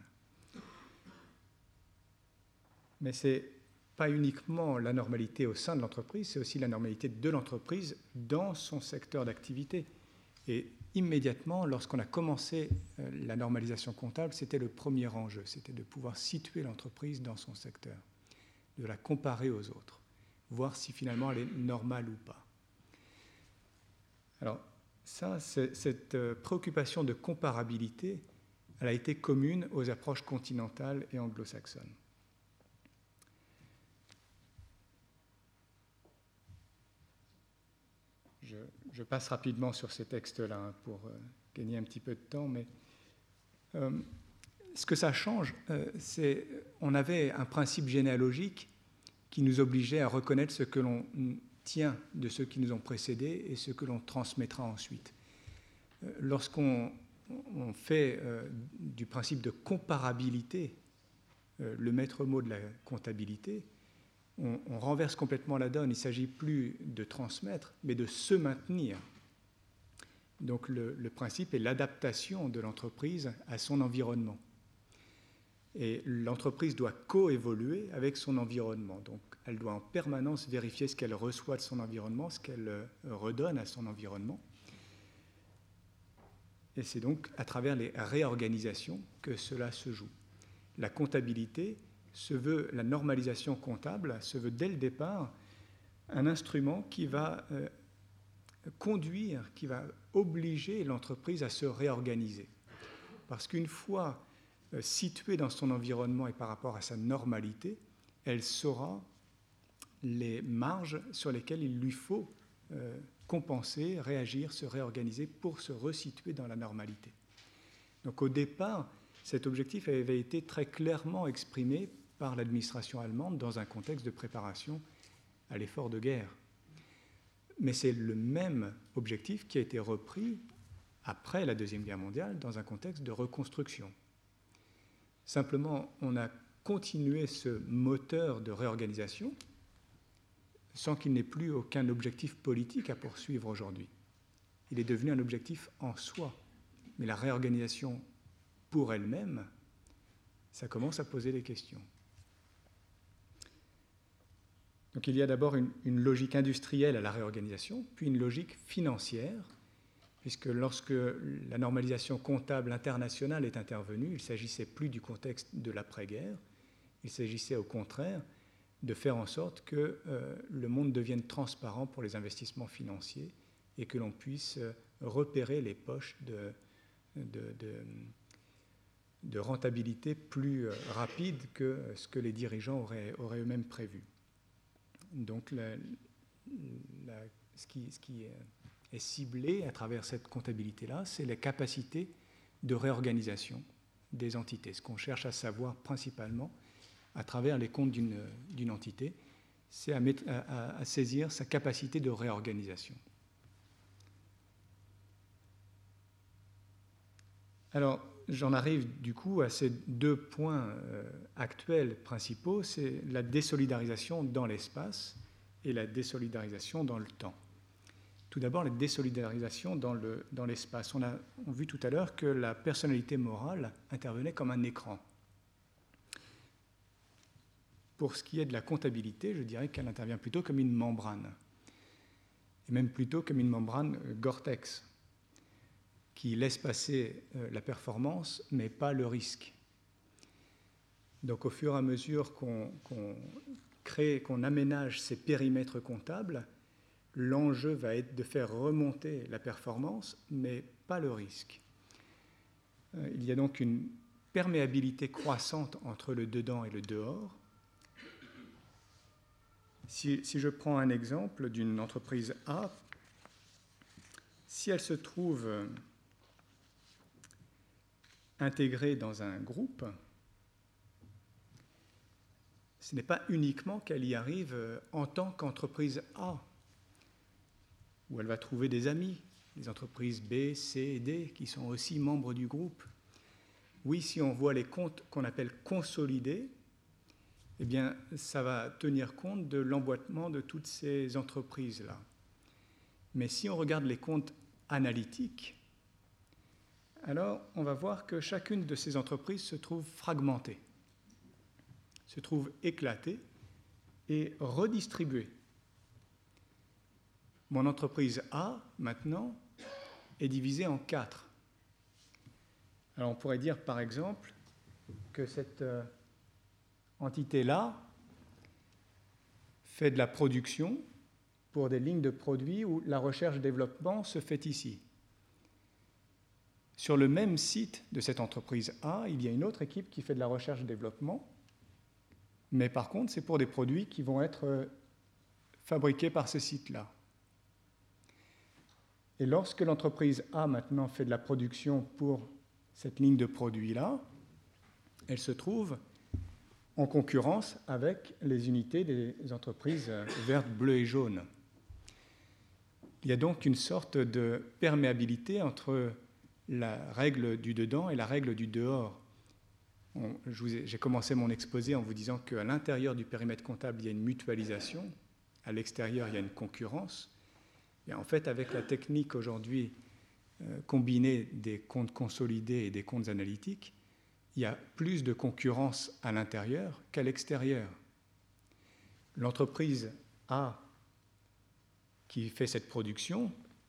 Mais ce n'est pas uniquement la normalité au sein de l'entreprise, c'est aussi la normalité de l'entreprise dans son secteur d'activité. Et immédiatement, lorsqu'on a commencé la normalisation comptable, c'était le premier enjeu, c'était de pouvoir situer l'entreprise dans son secteur, de la comparer aux autres, voir si finalement elle est normale ou pas. Alors, ça, c'est, cette préoccupation de comparabilité, elle a été commune aux approches continentales et anglo-saxonnes. je, je passe rapidement sur ces textes-là hein, pour euh, gagner un petit peu de temps, mais euh, ce que ça change, euh, c'est on avait un principe généalogique qui nous obligeait à reconnaître ce que l'on tient de ceux qui nous ont précédés et ce que l'on transmettra ensuite. Euh, lorsqu'on on fait euh, du principe de comparabilité euh, le maître mot de la comptabilité, on, on renverse complètement la donne. Il ne s'agit plus de transmettre, mais de se maintenir. Donc le, le principe est l'adaptation de l'entreprise à son environnement. Et l'entreprise doit coévoluer avec son environnement. Donc elle doit en permanence vérifier ce qu'elle reçoit de son environnement, ce qu'elle redonne à son environnement. Et c'est donc à travers les réorganisations que cela se joue. La comptabilité se veut, la normalisation comptable se veut dès le départ un instrument qui va euh, conduire, qui va obliger l'entreprise à se réorganiser. Parce qu'une fois euh, située dans son environnement et par rapport à sa normalité, elle saura les marges sur lesquelles il lui faut euh, compenser, réagir, se réorganiser pour se resituer dans la normalité. Donc au départ, cet objectif avait été très clairement exprimé par l'administration allemande dans un contexte de préparation à l'effort de guerre. Mais c'est le même objectif qui a été repris après la Deuxième Guerre mondiale dans un contexte de reconstruction. Simplement, on a continué ce moteur de réorganisation sans qu'il n'ait plus aucun objectif politique à poursuivre aujourd'hui. Il est devenu un objectif en soi. Mais la réorganisation pour elle-même, ça commence à poser des questions. Donc il y a d'abord une, une logique industrielle à la réorganisation, puis une logique financière, puisque lorsque la normalisation comptable internationale est intervenue, il ne s'agissait plus du contexte de l'après-guerre, il s'agissait au contraire de faire en sorte que euh, le monde devienne transparent pour les investissements financiers et que l'on puisse euh, repérer les poches de, de, de, de rentabilité plus euh, rapides que ce que les dirigeants auraient, auraient eux-mêmes prévu. Donc la, la, ce, qui, ce qui est ciblé à travers cette comptabilité-là, c'est la capacité de réorganisation des entités. Ce qu'on cherche à savoir principalement à travers les comptes d'une, d'une entité, c'est à, mettre, à, à saisir sa capacité de réorganisation. Alors, j'en arrive du coup à ces deux points euh, actuels principaux, c'est la désolidarisation dans l'espace et la désolidarisation dans le temps. Tout d'abord, la désolidarisation dans, le, dans l'espace. On a, on a vu tout à l'heure que la personnalité morale intervenait comme un écran. Pour ce qui est de la comptabilité, je dirais qu'elle intervient plutôt comme une membrane, et même plutôt comme une membrane Gore-Tex, qui laisse passer la performance, mais pas le risque. Donc au fur et à mesure qu'on, qu'on crée, qu'on aménage ces périmètres comptables, l'enjeu va être de faire remonter la performance, mais pas le risque. Il y a donc une perméabilité croissante entre le dedans et le dehors. Si, si je prends un exemple d'une entreprise A, si elle se trouve intégrée dans un groupe, ce n'est pas uniquement qu'elle y arrive en tant qu'entreprise A, où elle va trouver des amis, les entreprises B, C et D, qui sont aussi membres du groupe. Oui, si on voit les comptes qu'on appelle consolidés, eh bien, ça va tenir compte de l'emboîtement de toutes ces entreprises-là. Mais si on regarde les comptes analytiques, alors on va voir que chacune de ces entreprises se trouve fragmentée, se trouve éclatée et redistribuée. Mon entreprise A, maintenant, est divisée en quatre. Alors on pourrait dire, par exemple, que cette euh, entité-là fait de la production pour des lignes de produits où la recherche-développement se fait ici. Sur le même site de cette entreprise A, il y a une autre équipe qui fait de la recherche-développement, mais par contre, c'est pour des produits qui vont être fabriqués par ce site-là. Et lorsque l'entreprise A maintenant fait de la production pour cette ligne de produits-là, elle se trouve en concurrence avec les unités des entreprises vertes, bleues et jaunes. Il y a donc une sorte de perméabilité entre la règle du dedans et la règle du dehors. On, je vous ai, j'ai commencé mon exposé en vous disant qu'à l'intérieur du périmètre comptable, il y a une mutualisation, à l'extérieur, il y a une concurrence. Et en fait, avec la technique aujourd'hui euh, combinée des comptes consolidés et des comptes analytiques, il y a plus de concurrence à l'intérieur qu'à l'extérieur. L'entreprise A qui fait cette production,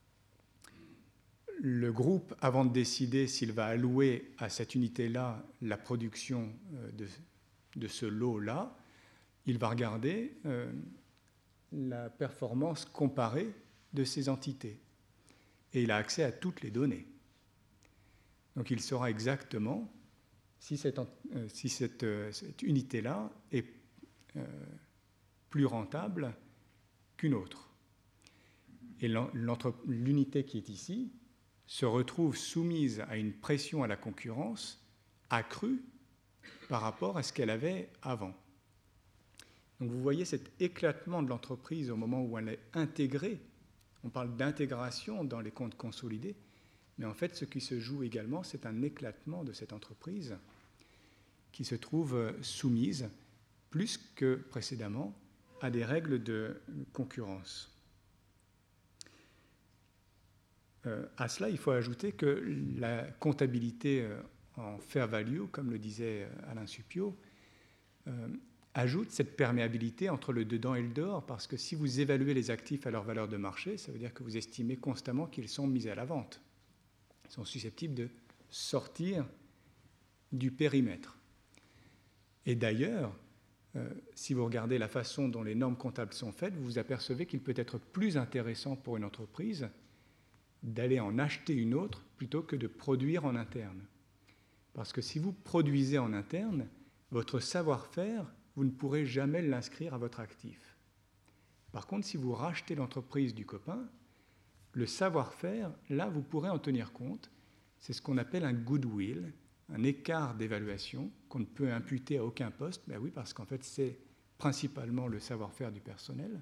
le groupe, avant de décider s'il va allouer à cette unité-là la production de, de ce lot-là, il va regarder euh, la performance comparée de ces entités. Et il a accès à toutes les données. Donc il saura exactement si cette, euh, si cette, euh, cette unité-là est euh, plus rentable qu'une autre. Et l'unité qui est ici se retrouve soumise à une pression à la concurrence accrue par rapport à ce qu'elle avait avant. Donc vous voyez cet éclatement de l'entreprise au moment où elle est intégrée. On parle d'intégration dans les comptes consolidés, mais en fait ce qui se joue également, c'est un éclatement de cette entreprise qui se trouve soumise, plus que précédemment, à des règles de concurrence. Euh, à cela, il faut ajouter que la comptabilité euh, en fair value, comme le disait Alain Suppiot, euh, ajoute cette perméabilité entre le dedans et le dehors, parce que si vous évaluez les actifs à leur valeur de marché, ça veut dire que vous estimez constamment qu'ils sont mis à la vente. Ils sont susceptibles de sortir du périmètre. Et d'ailleurs, euh, si vous regardez la façon dont les normes comptables sont faites, vous vous apercevez qu'il peut être plus intéressant pour une entreprise d'aller en acheter une autre plutôt que de produire en interne. Parce que si vous produisez en interne, votre savoir-faire, vous ne pourrez jamais l'inscrire à votre actif. Par contre, si vous rachetez l'entreprise du copain, le savoir-faire, là, vous pourrez en tenir compte. C'est ce qu'on appelle un goodwill, un écart d'évaluation qu'on ne peut imputer à aucun poste. Ben oui, parce qu'en fait, c'est principalement le savoir-faire du personnel.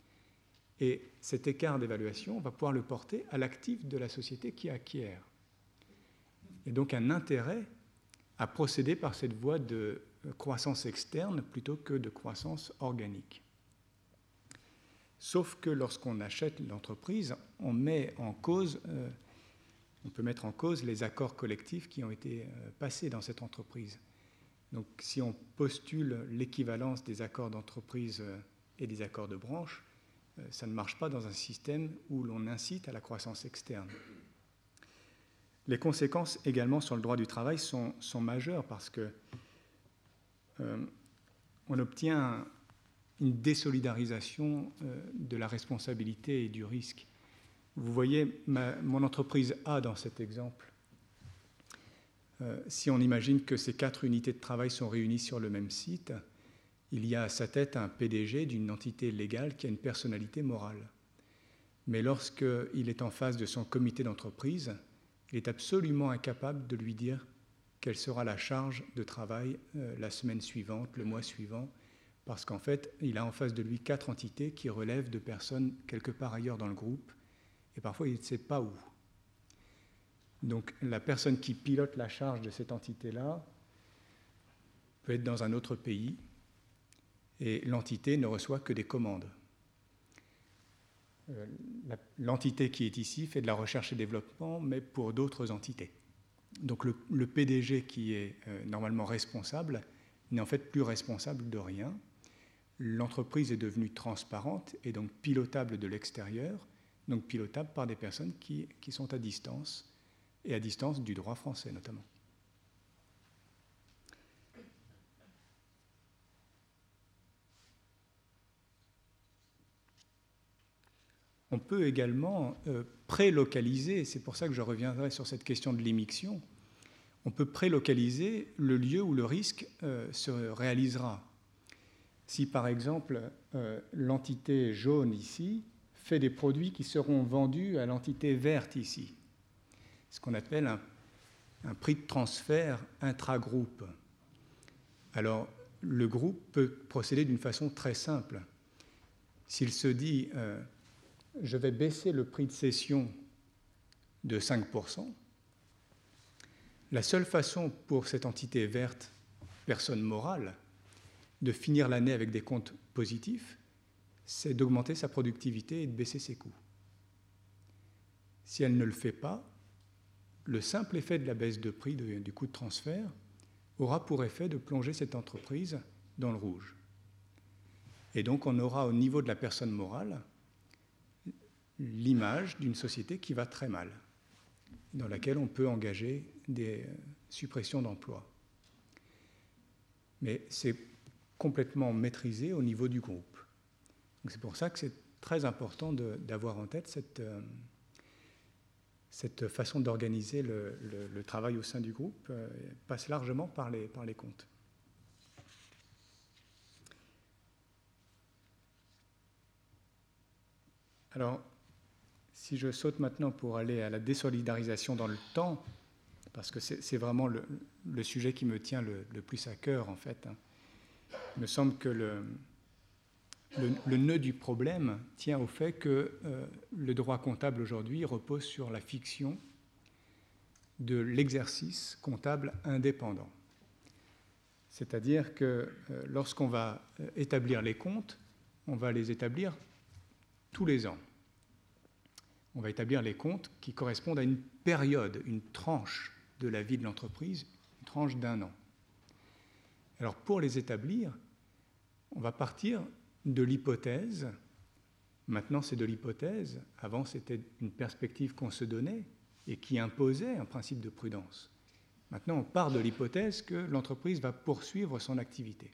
Et cet écart d'évaluation, on va pouvoir le porter à l'actif de la société qui acquiert. Il y a donc un intérêt à procéder par cette voie de croissance externe plutôt que de croissance organique. Sauf que lorsqu'on achète l'entreprise, on met en cause, euh, on peut mettre en cause les accords collectifs qui ont été euh, passés dans cette entreprise. Donc si on postule l'équivalence des accords d'entreprise euh, et des accords de branche, euh, ça ne marche pas dans un système où l'on incite à la croissance externe. Les conséquences également sur le droit du travail sont, sont majeures parce que euh, on obtient une désolidarisation euh, de la responsabilité et du risque. Vous voyez ma, mon entreprise A dans cet exemple. Euh, si on imagine que ces quatre unités de travail sont réunies sur le même site, il y a à sa tête un P D G d'une entité légale qui a une personnalité morale. Mais lorsqu'il est en face de son comité d'entreprise, il est absolument incapable de lui dire quelle sera la charge de travail euh, la semaine suivante, le mois suivant, parce qu'en fait, il a en face de lui quatre entités qui relèvent de personnes quelque part ailleurs dans le groupe, et parfois il ne sait pas où. Donc la personne qui pilote la charge de cette entité-là peut être dans un autre pays, et l'entité ne reçoit que des commandes. Euh, la, l'entité qui est ici fait de la recherche et développement, mais pour d'autres entités. Donc le, le P D G qui est euh, normalement responsable n'est en fait plus responsable de rien. L'entreprise est devenue transparente et donc pilotable de l'extérieur, donc pilotable par des personnes qui, qui sont à distance, et à distance du droit français notamment. On peut également euh, prélocaliser, c'est pour ça que je reviendrai sur cette question de l'immixtion, on peut prélocaliser le lieu où le risque euh, se réalisera. Si par exemple euh, l'entité jaune ici fait des produits qui seront vendus à l'entité verte ici, ce qu'on appelle un, un prix de transfert intragroupe. Alors, le groupe peut procéder d'une façon très simple. S'il se dit euh, « je vais baisser le prix de cession de cinq pour cent », la seule façon pour cette entité verte, personne morale, de finir l'année avec des comptes positifs, c'est d'augmenter sa productivité et de baisser ses coûts. Si elle ne le fait pas, le simple effet de la baisse de prix de, du coût de transfert aura pour effet de plonger cette entreprise dans le rouge. Et donc on aura au niveau de la personne morale l'image d'une société qui va très mal, dans laquelle on peut engager des suppressions d'emplois. Mais c'est complètement maîtrisé au niveau du groupe. Donc c'est pour ça que c'est très important de, d'avoir en tête cette, euh, cette façon d'organiser le, le, le travail au sein du groupe, euh, passe largement par les, par les comptes. Alors, si je saute maintenant pour aller à la désolidarisation dans le temps, parce que c'est, c'est vraiment le, le sujet qui me tient le, le plus à cœur, en fait. Hein. Il me semble que le, le, le nœud du problème tient au fait que euh, le droit comptable aujourd'hui repose sur la fiction de l'exercice comptable indépendant. C'est-à-dire que euh, lorsqu'on va établir les comptes, on va les établir tous les ans. On va établir les comptes qui correspondent à une période, une tranche de la vie de l'entreprise, une tranche d'un an. Alors pour les établir, on va partir de l'hypothèse, maintenant c'est de l'hypothèse, avant c'était une perspective qu'on se donnait et qui imposait un principe de prudence. Maintenant on part de l'hypothèse que l'entreprise va poursuivre son activité.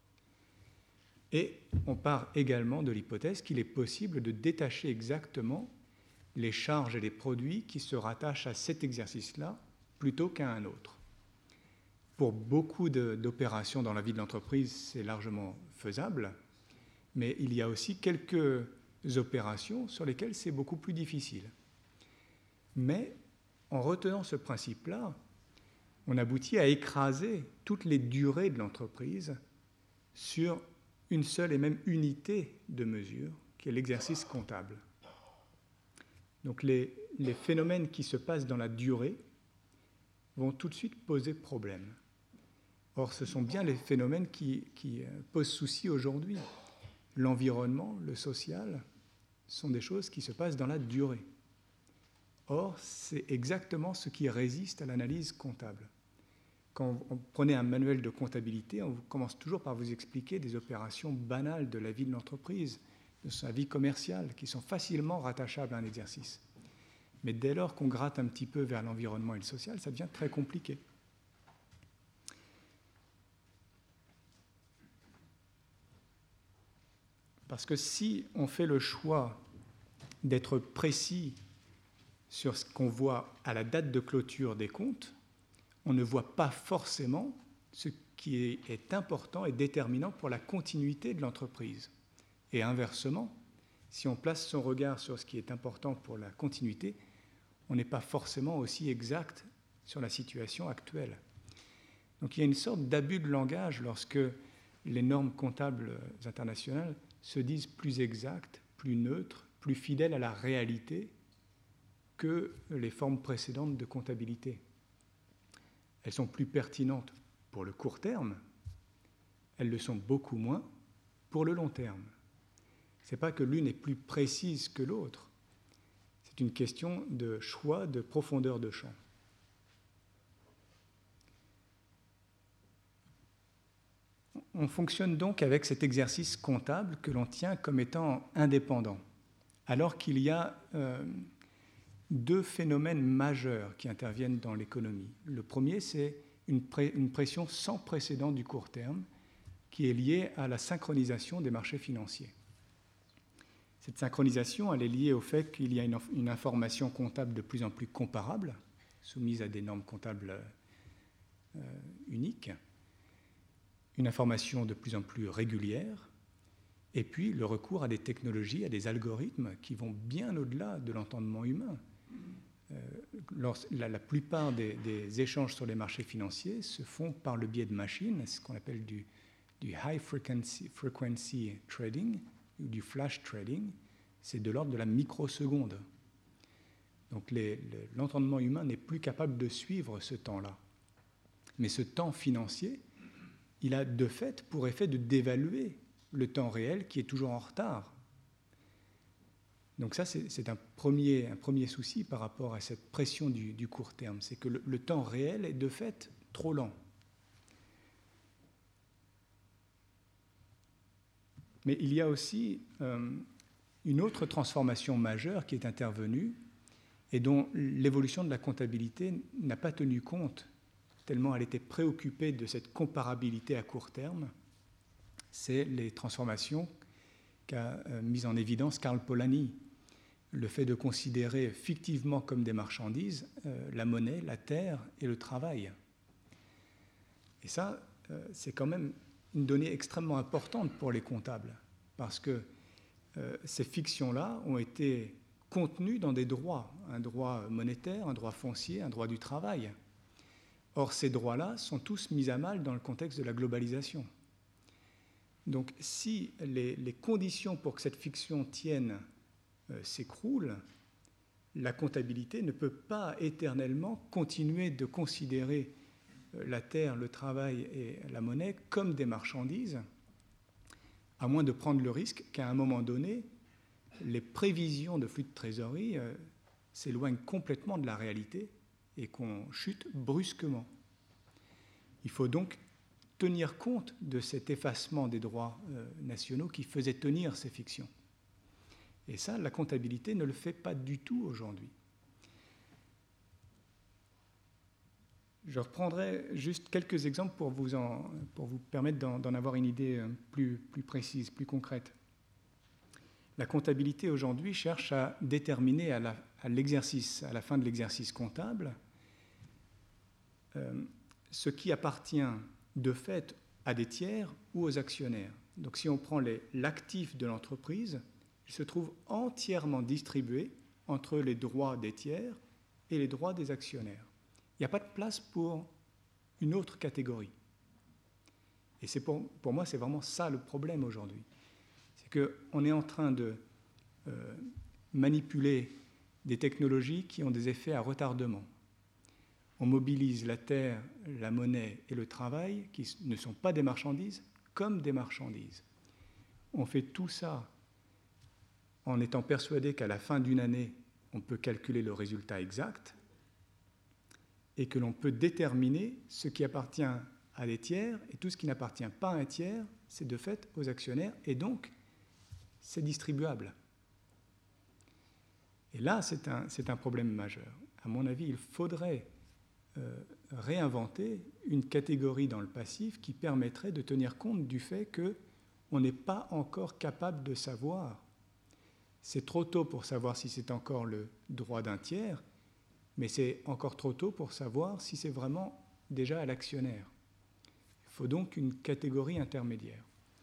Et on part également de l'hypothèse qu'il est possible de détacher exactement les charges et les produits qui se rattachent à cet exercice-là plutôt qu'à un autre. Pour beaucoup de, d'opérations dans la vie de l'entreprise, c'est largement faisable, mais il y a aussi quelques opérations sur lesquelles c'est beaucoup plus difficile. Mais en retenant ce principe-là, on aboutit à écraser toutes les durées de l'entreprise sur une seule et même unité de mesure, qui est l'exercice comptable. Donc les, les phénomènes qui se passent dans la durée vont tout de suite poser problème. Or, ce sont bien les phénomènes qui, qui posent souci aujourd'hui. L'environnement, le social, sont des choses qui se passent dans la durée. Or, c'est exactement ce qui résiste à l'analyse comptable. Quand on prenait un manuel de comptabilité, on commence toujours par vous expliquer des opérations banales de la vie de l'entreprise, de sa vie commerciale, qui sont facilement rattachables à un exercice. Mais dès lors qu'on gratte un petit peu vers l'environnement et le social, ça devient très compliqué. Parce que si on fait le choix d'être précis sur ce qu'on voit à la date de clôture des comptes, on ne voit pas forcément ce qui est important et déterminant pour la continuité de l'entreprise. Et inversement, si on place son regard sur ce qui est important pour la continuité, on n'est pas forcément aussi exact sur la situation actuelle. Donc il y a une sorte d'abus de langage lorsque les normes comptables internationales se disent plus exactes, plus neutres, plus fidèles à la réalité que les formes précédentes de comptabilité. Elles sont plus pertinentes pour le court terme, elles le sont beaucoup moins pour le long terme. Ce n'est pas que l'une est plus précise que l'autre, c'est une question de choix, de profondeur de champ. On fonctionne donc avec cet exercice comptable que l'on tient comme étant indépendant, alors qu'il y a euh, deux phénomènes majeurs qui interviennent dans l'économie. Le premier, c'est une, pré- une pression sans précédent du court terme qui est liée à la synchronisation des marchés financiers. Cette synchronisation, elle est liée au fait qu'il y a une, une information comptable de plus en plus comparable, soumise à des normes comptables euh, uniques, une information de plus en plus régulière, Et puis le recours à des technologies, à des algorithmes qui vont bien au-delà de l'entendement humain. Euh, lors, la, la plupart des, des échanges sur les marchés financiers se font par le biais de machines, ce qu'on appelle du, du high frequency, frequency trading ou du flash trading. C'est de l'ordre de la microseconde. Donc les, les, l'entendement humain n'est plus capable de suivre ce temps-là. Mais ce temps financier, il a de fait pour effet de dévaluer le temps réel qui est toujours en retard. Donc ça, c'est, c'est un, premier, un premier souci par rapport à cette pression du, du court terme. C'est que le, le temps réel est de fait trop lent. Mais il y a aussi euh, une autre transformation majeure qui est intervenue et dont l'évolution de la comptabilité n'a pas tenu compte, tellement elle était préoccupée de cette comparabilité à court terme. C'est les transformations qu'a euh, mises en évidence Karl Polanyi. Le fait de considérer fictivement comme des marchandises euh, la monnaie, la terre et le travail. Et ça, euh, c'est quand même une donnée extrêmement importante pour les comptables, parce que euh, ces fictions-là ont été contenues dans des droits, un droit monétaire, un droit foncier, un droit du travail. Or, ces droits-là sont tous mis à mal dans le contexte de la globalisation. Donc, si les, les conditions pour que cette fiction tienne euh, s'écroulent, la comptabilité ne peut pas éternellement continuer de considérer euh, la terre, le travail et la monnaie comme des marchandises, à moins de prendre le risque qu'à un moment donné, les prévisions de flux de trésorerie euh, s'éloignent complètement de la réalité et qu'on chute brusquement. Il faut donc tenir compte de cet effacement des droits euh, nationaux qui faisait tenir ces fictions. Et ça, la comptabilité ne le fait pas du tout aujourd'hui. Je reprendrai juste quelques exemples pour vous, en, pour vous permettre d'en, d'en avoir une idée plus, plus précise, plus concrète. La comptabilité aujourd'hui cherche à déterminer à, la, à l'exercice, à la fin de l'exercice comptable, euh, ce qui appartient de fait à des tiers ou aux actionnaires. Donc si on prend les, l'actif de l'entreprise, il se trouve entièrement distribué entre les droits des tiers et les droits des actionnaires. Il n'y a pas de place pour une autre catégorie. Et c'est pour, pour moi, c'est vraiment ça le problème aujourd'hui. C'est qu'on est en train de euh, manipuler des technologies qui ont des effets à retardement. On mobilise la terre, la monnaie et le travail, qui ne sont pas des marchandises, comme des marchandises. On fait tout ça en étant persuadé qu'à la fin d'une année, on peut calculer le résultat exact et que l'on peut déterminer ce qui appartient à des tiers, et tout ce qui n'appartient pas à un tiers, c'est de fait aux actionnaires, et donc c'est distribuable. Et là, c'est un, c'est un problème majeur. À mon avis, il faudrait Euh, réinventer une catégorie dans le passif qui permettrait de tenir compte du fait qu'on n'est pas encore capable de savoir. C'est trop tôt pour savoir si c'est encore le droit d'un tiers, mais c'est encore trop tôt pour savoir si c'est vraiment déjà à l'actionnaire. Il faut donc une catégorie intermédiaire.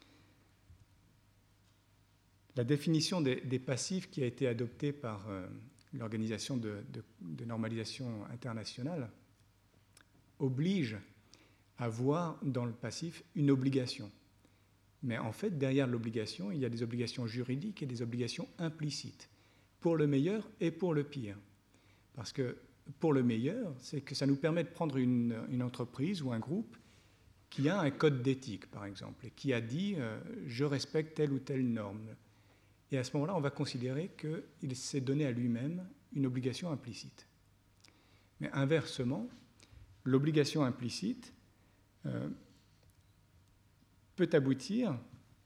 La définition des, des passifs qui a été adoptée par euh, l'Organisation de, de, de normalisation internationale oblige à voir dans le passif une obligation. Mais en fait, derrière l'obligation, il y a des obligations juridiques et des obligations implicites, pour le meilleur et pour le pire. Parce que pour le meilleur, c'est que ça nous permet de prendre une, une entreprise ou un groupe qui a un code d'éthique, par exemple, et qui a dit euh, « je respecte telle ou telle norme ». Et à ce moment-là, on va considérer qu'il s'est donné à lui-même une obligation implicite. Mais inversement, l'obligation implicite euh, peut aboutir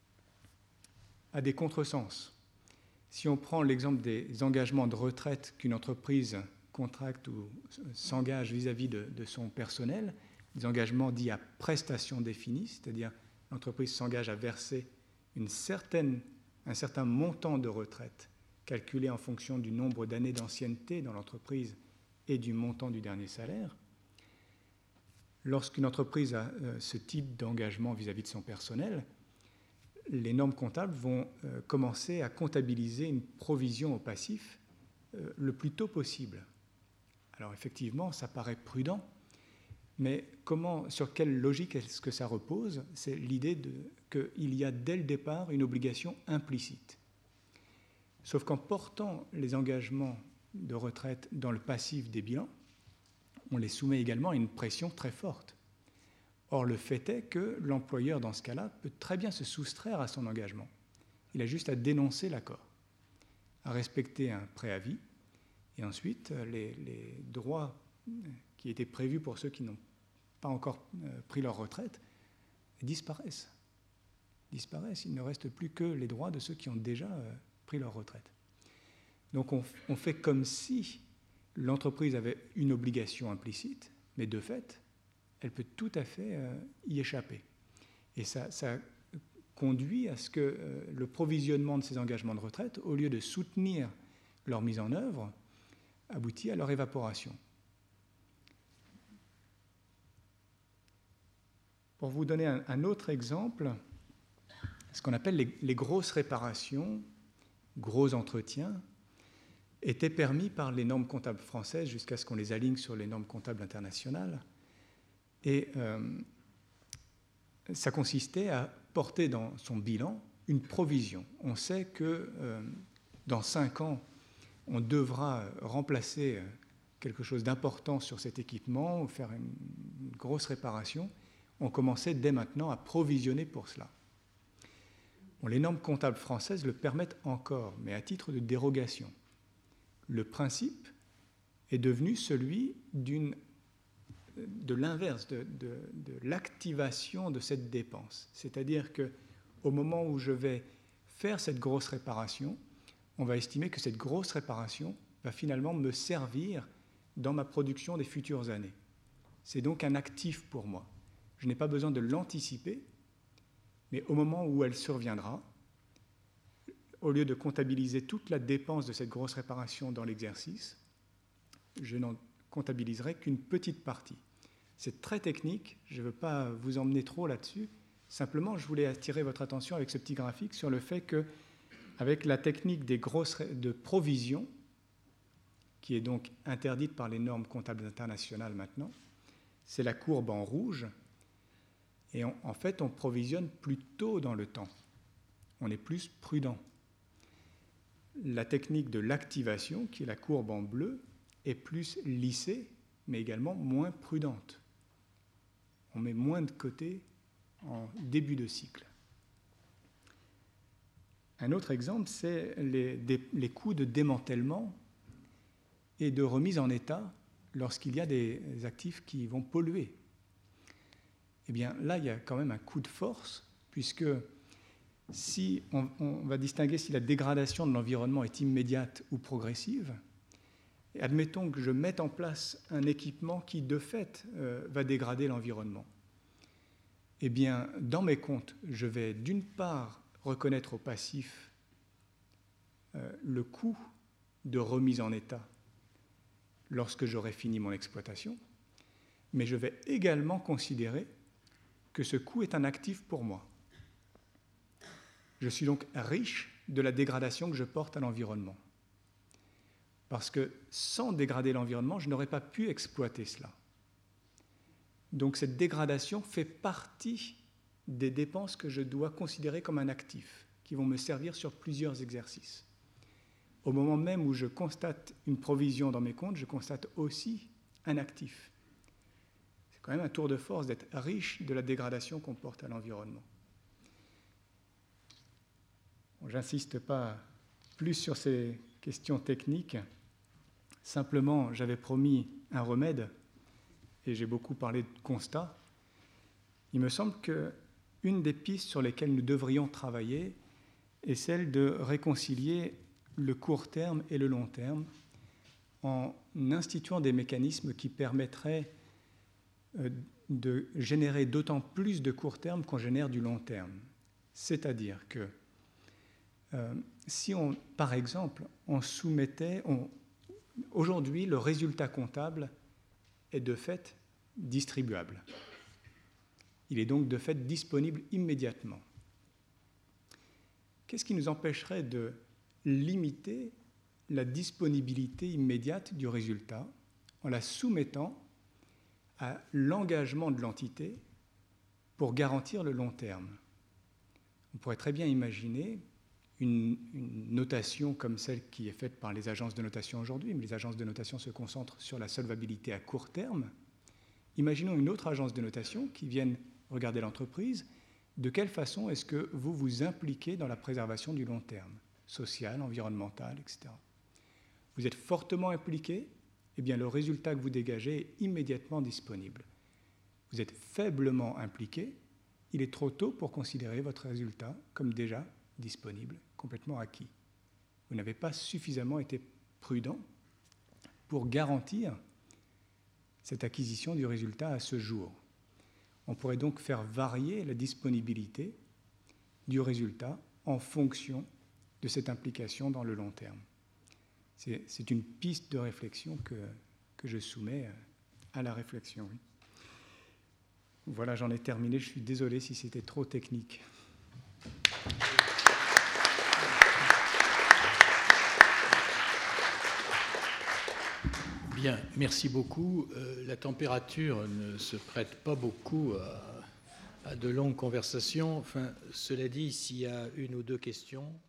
à des contresens. Si on prend l'exemple des engagements de retraite qu'une entreprise contracte ou s'engage vis-à-vis de, de son personnel, des engagements dits à prestations définies, c'est-à-dire l'entreprise s'engage à verser une certaine, un certain montant de retraite calculé en fonction du nombre d'années d'ancienneté dans l'entreprise et du montant du dernier salaire. Lorsqu'une entreprise a euh, ce type d'engagement vis-à-vis de son personnel, les normes comptables vont euh, commencer à comptabiliser une provision au passif euh, le plus tôt possible. Alors effectivement, ça paraît prudent, mais comment, sur quelle logique est-ce que ça repose? C'est l'idée qu'il y a dès le départ une obligation implicite. Sauf qu'en portant les engagements de retraite dans le passif des bilans, on les soumet également à une pression très forte. Or, le fait est que l'employeur, dans ce cas-là, peut très bien se soustraire à son engagement. Il a juste à dénoncer l'accord, à respecter un préavis, et ensuite, les, les droits qui étaient prévus pour ceux qui n'ont pas encore pris leur retraite disparaissent. Disparaissent. Il ne reste plus que les droits de ceux qui ont déjà pris leur retraite. Donc, on, on fait comme si l'entreprise avait une obligation implicite, mais de fait, elle peut tout à fait euh, y échapper. Et ça, ça conduit à ce que euh, le provisionnement de ces engagements de retraite, au lieu de soutenir leur mise en œuvre, aboutit à leur évaporation. Pour vous donner un, un autre exemple, ce qu'on appelle les, les grosses réparations, gros entretiens, étaient permis par les normes comptables françaises jusqu'à ce qu'on les aligne sur les normes comptables internationales. Et euh, ça consistait à porter dans son bilan une provision. On sait que euh, dans cinq ans, on devra remplacer quelque chose d'important sur cet équipement ou faire une, une grosse réparation. On commençait dès maintenant à provisionner pour cela. Bon, les normes comptables françaises le permettent encore, mais à titre de dérogation. Le principe est devenu celui d'une de l'inverse, de, de, de l'activation de cette dépense. C'est-à-dire qu'au moment où je vais faire cette grosse réparation, on va estimer que cette grosse réparation va finalement me servir dans ma production des futures années. C'est donc un actif pour moi. Je n'ai pas besoin de l'anticiper, mais au moment où elle surviendra, au lieu de comptabiliser toute la dépense de cette grosse réparation dans l'exercice, je n'en comptabiliserai qu'une petite partie. C'est très technique, je ne veux pas vous emmener trop là-dessus. Simplement, je voulais attirer votre attention avec ce petit graphique sur le fait que, avec la technique des grosses de provision, qui est donc interdite par les normes comptables internationales maintenant, c'est la courbe en rouge, et on, en fait, on provisionne plus tôt dans le temps. On est plus prudent. La technique de l'activation, qui est la courbe en bleu, est plus lissée, mais également moins prudente. On met moins de côté en début de cycle. Un autre exemple, c'est les, des, les coûts de démantèlement et de remise en état lorsqu'il y a des actifs qui vont polluer. Eh bien, là, il y a quand même un coup de force, puisque si on, on va distinguer si la dégradation de l'environnement est immédiate ou progressive, et admettons que je mette en place un équipement qui, de fait, euh, va dégrader l'environnement. Eh bien, dans mes comptes, je vais d'une part reconnaître au passif euh, le coût de remise en état lorsque j'aurai fini mon exploitation, mais je vais également considérer que ce coût est un actif pour moi. Je suis donc riche de la dégradation que je porte à l'environnement. Parce que sans dégrader l'environnement, je n'aurais pas pu exploiter cela. Donc cette dégradation fait partie des dépenses que je dois considérer comme un actif, qui vont me servir sur plusieurs exercices. Au moment même où je constate une provision dans mes comptes, je constate aussi un actif. C'est quand même un tour de force d'être riche de la dégradation qu'on porte à l'environnement. Bon, j'insiste pas plus sur ces questions techniques. Simplement, j'avais promis un remède, et j'ai beaucoup parlé de constat. Il me semble qu'une des pistes sur lesquelles nous devrions travailler est celle de réconcilier le court terme et le long terme en instituant des mécanismes qui permettraient de générer d'autant plus de court terme qu'on génère du long terme. C'est-à-dire que euh, si, on, par exemple, on soumettait... On, Aujourd'hui, le résultat comptable est de fait distribuable. Il est donc de fait disponible immédiatement. qu'est-ce qui nous empêcherait de limiter la disponibilité immédiate du résultat en la soumettant à l'engagement de l'entité pour garantir le long terme? On pourrait très bien imaginer une, une notation comme celle qui est faite par les agences de notation aujourd'hui, mais les agences de notation se concentrent sur la solvabilité à court terme. Imaginons une autre agence de notation qui vienne regarder l'entreprise. De quelle façon est-ce que vous vous impliquez dans la préservation du long terme, social, environnemental, et cetera. Vous êtes fortement impliqué, eh bien le résultat que vous dégagez est immédiatement disponible. Vous êtes faiblement impliqué, il est trop tôt pour considérer votre résultat comme déjà disponible, complètement acquis. Vous n'avez pas suffisamment été prudent pour garantir cette acquisition du résultat à ce jour. On pourrait donc faire varier la disponibilité du résultat en fonction de cette implication dans le long terme. C'est, c'est une piste de réflexion que, que je soumets à la réflexion. Oui. Voilà, j'en ai terminé. Je suis désolé si c'était trop technique. Bien, merci beaucoup. Euh, la température ne se prête pas beaucoup à, à de longues conversations. Enfin, cela dit, s'il y a une ou deux questions...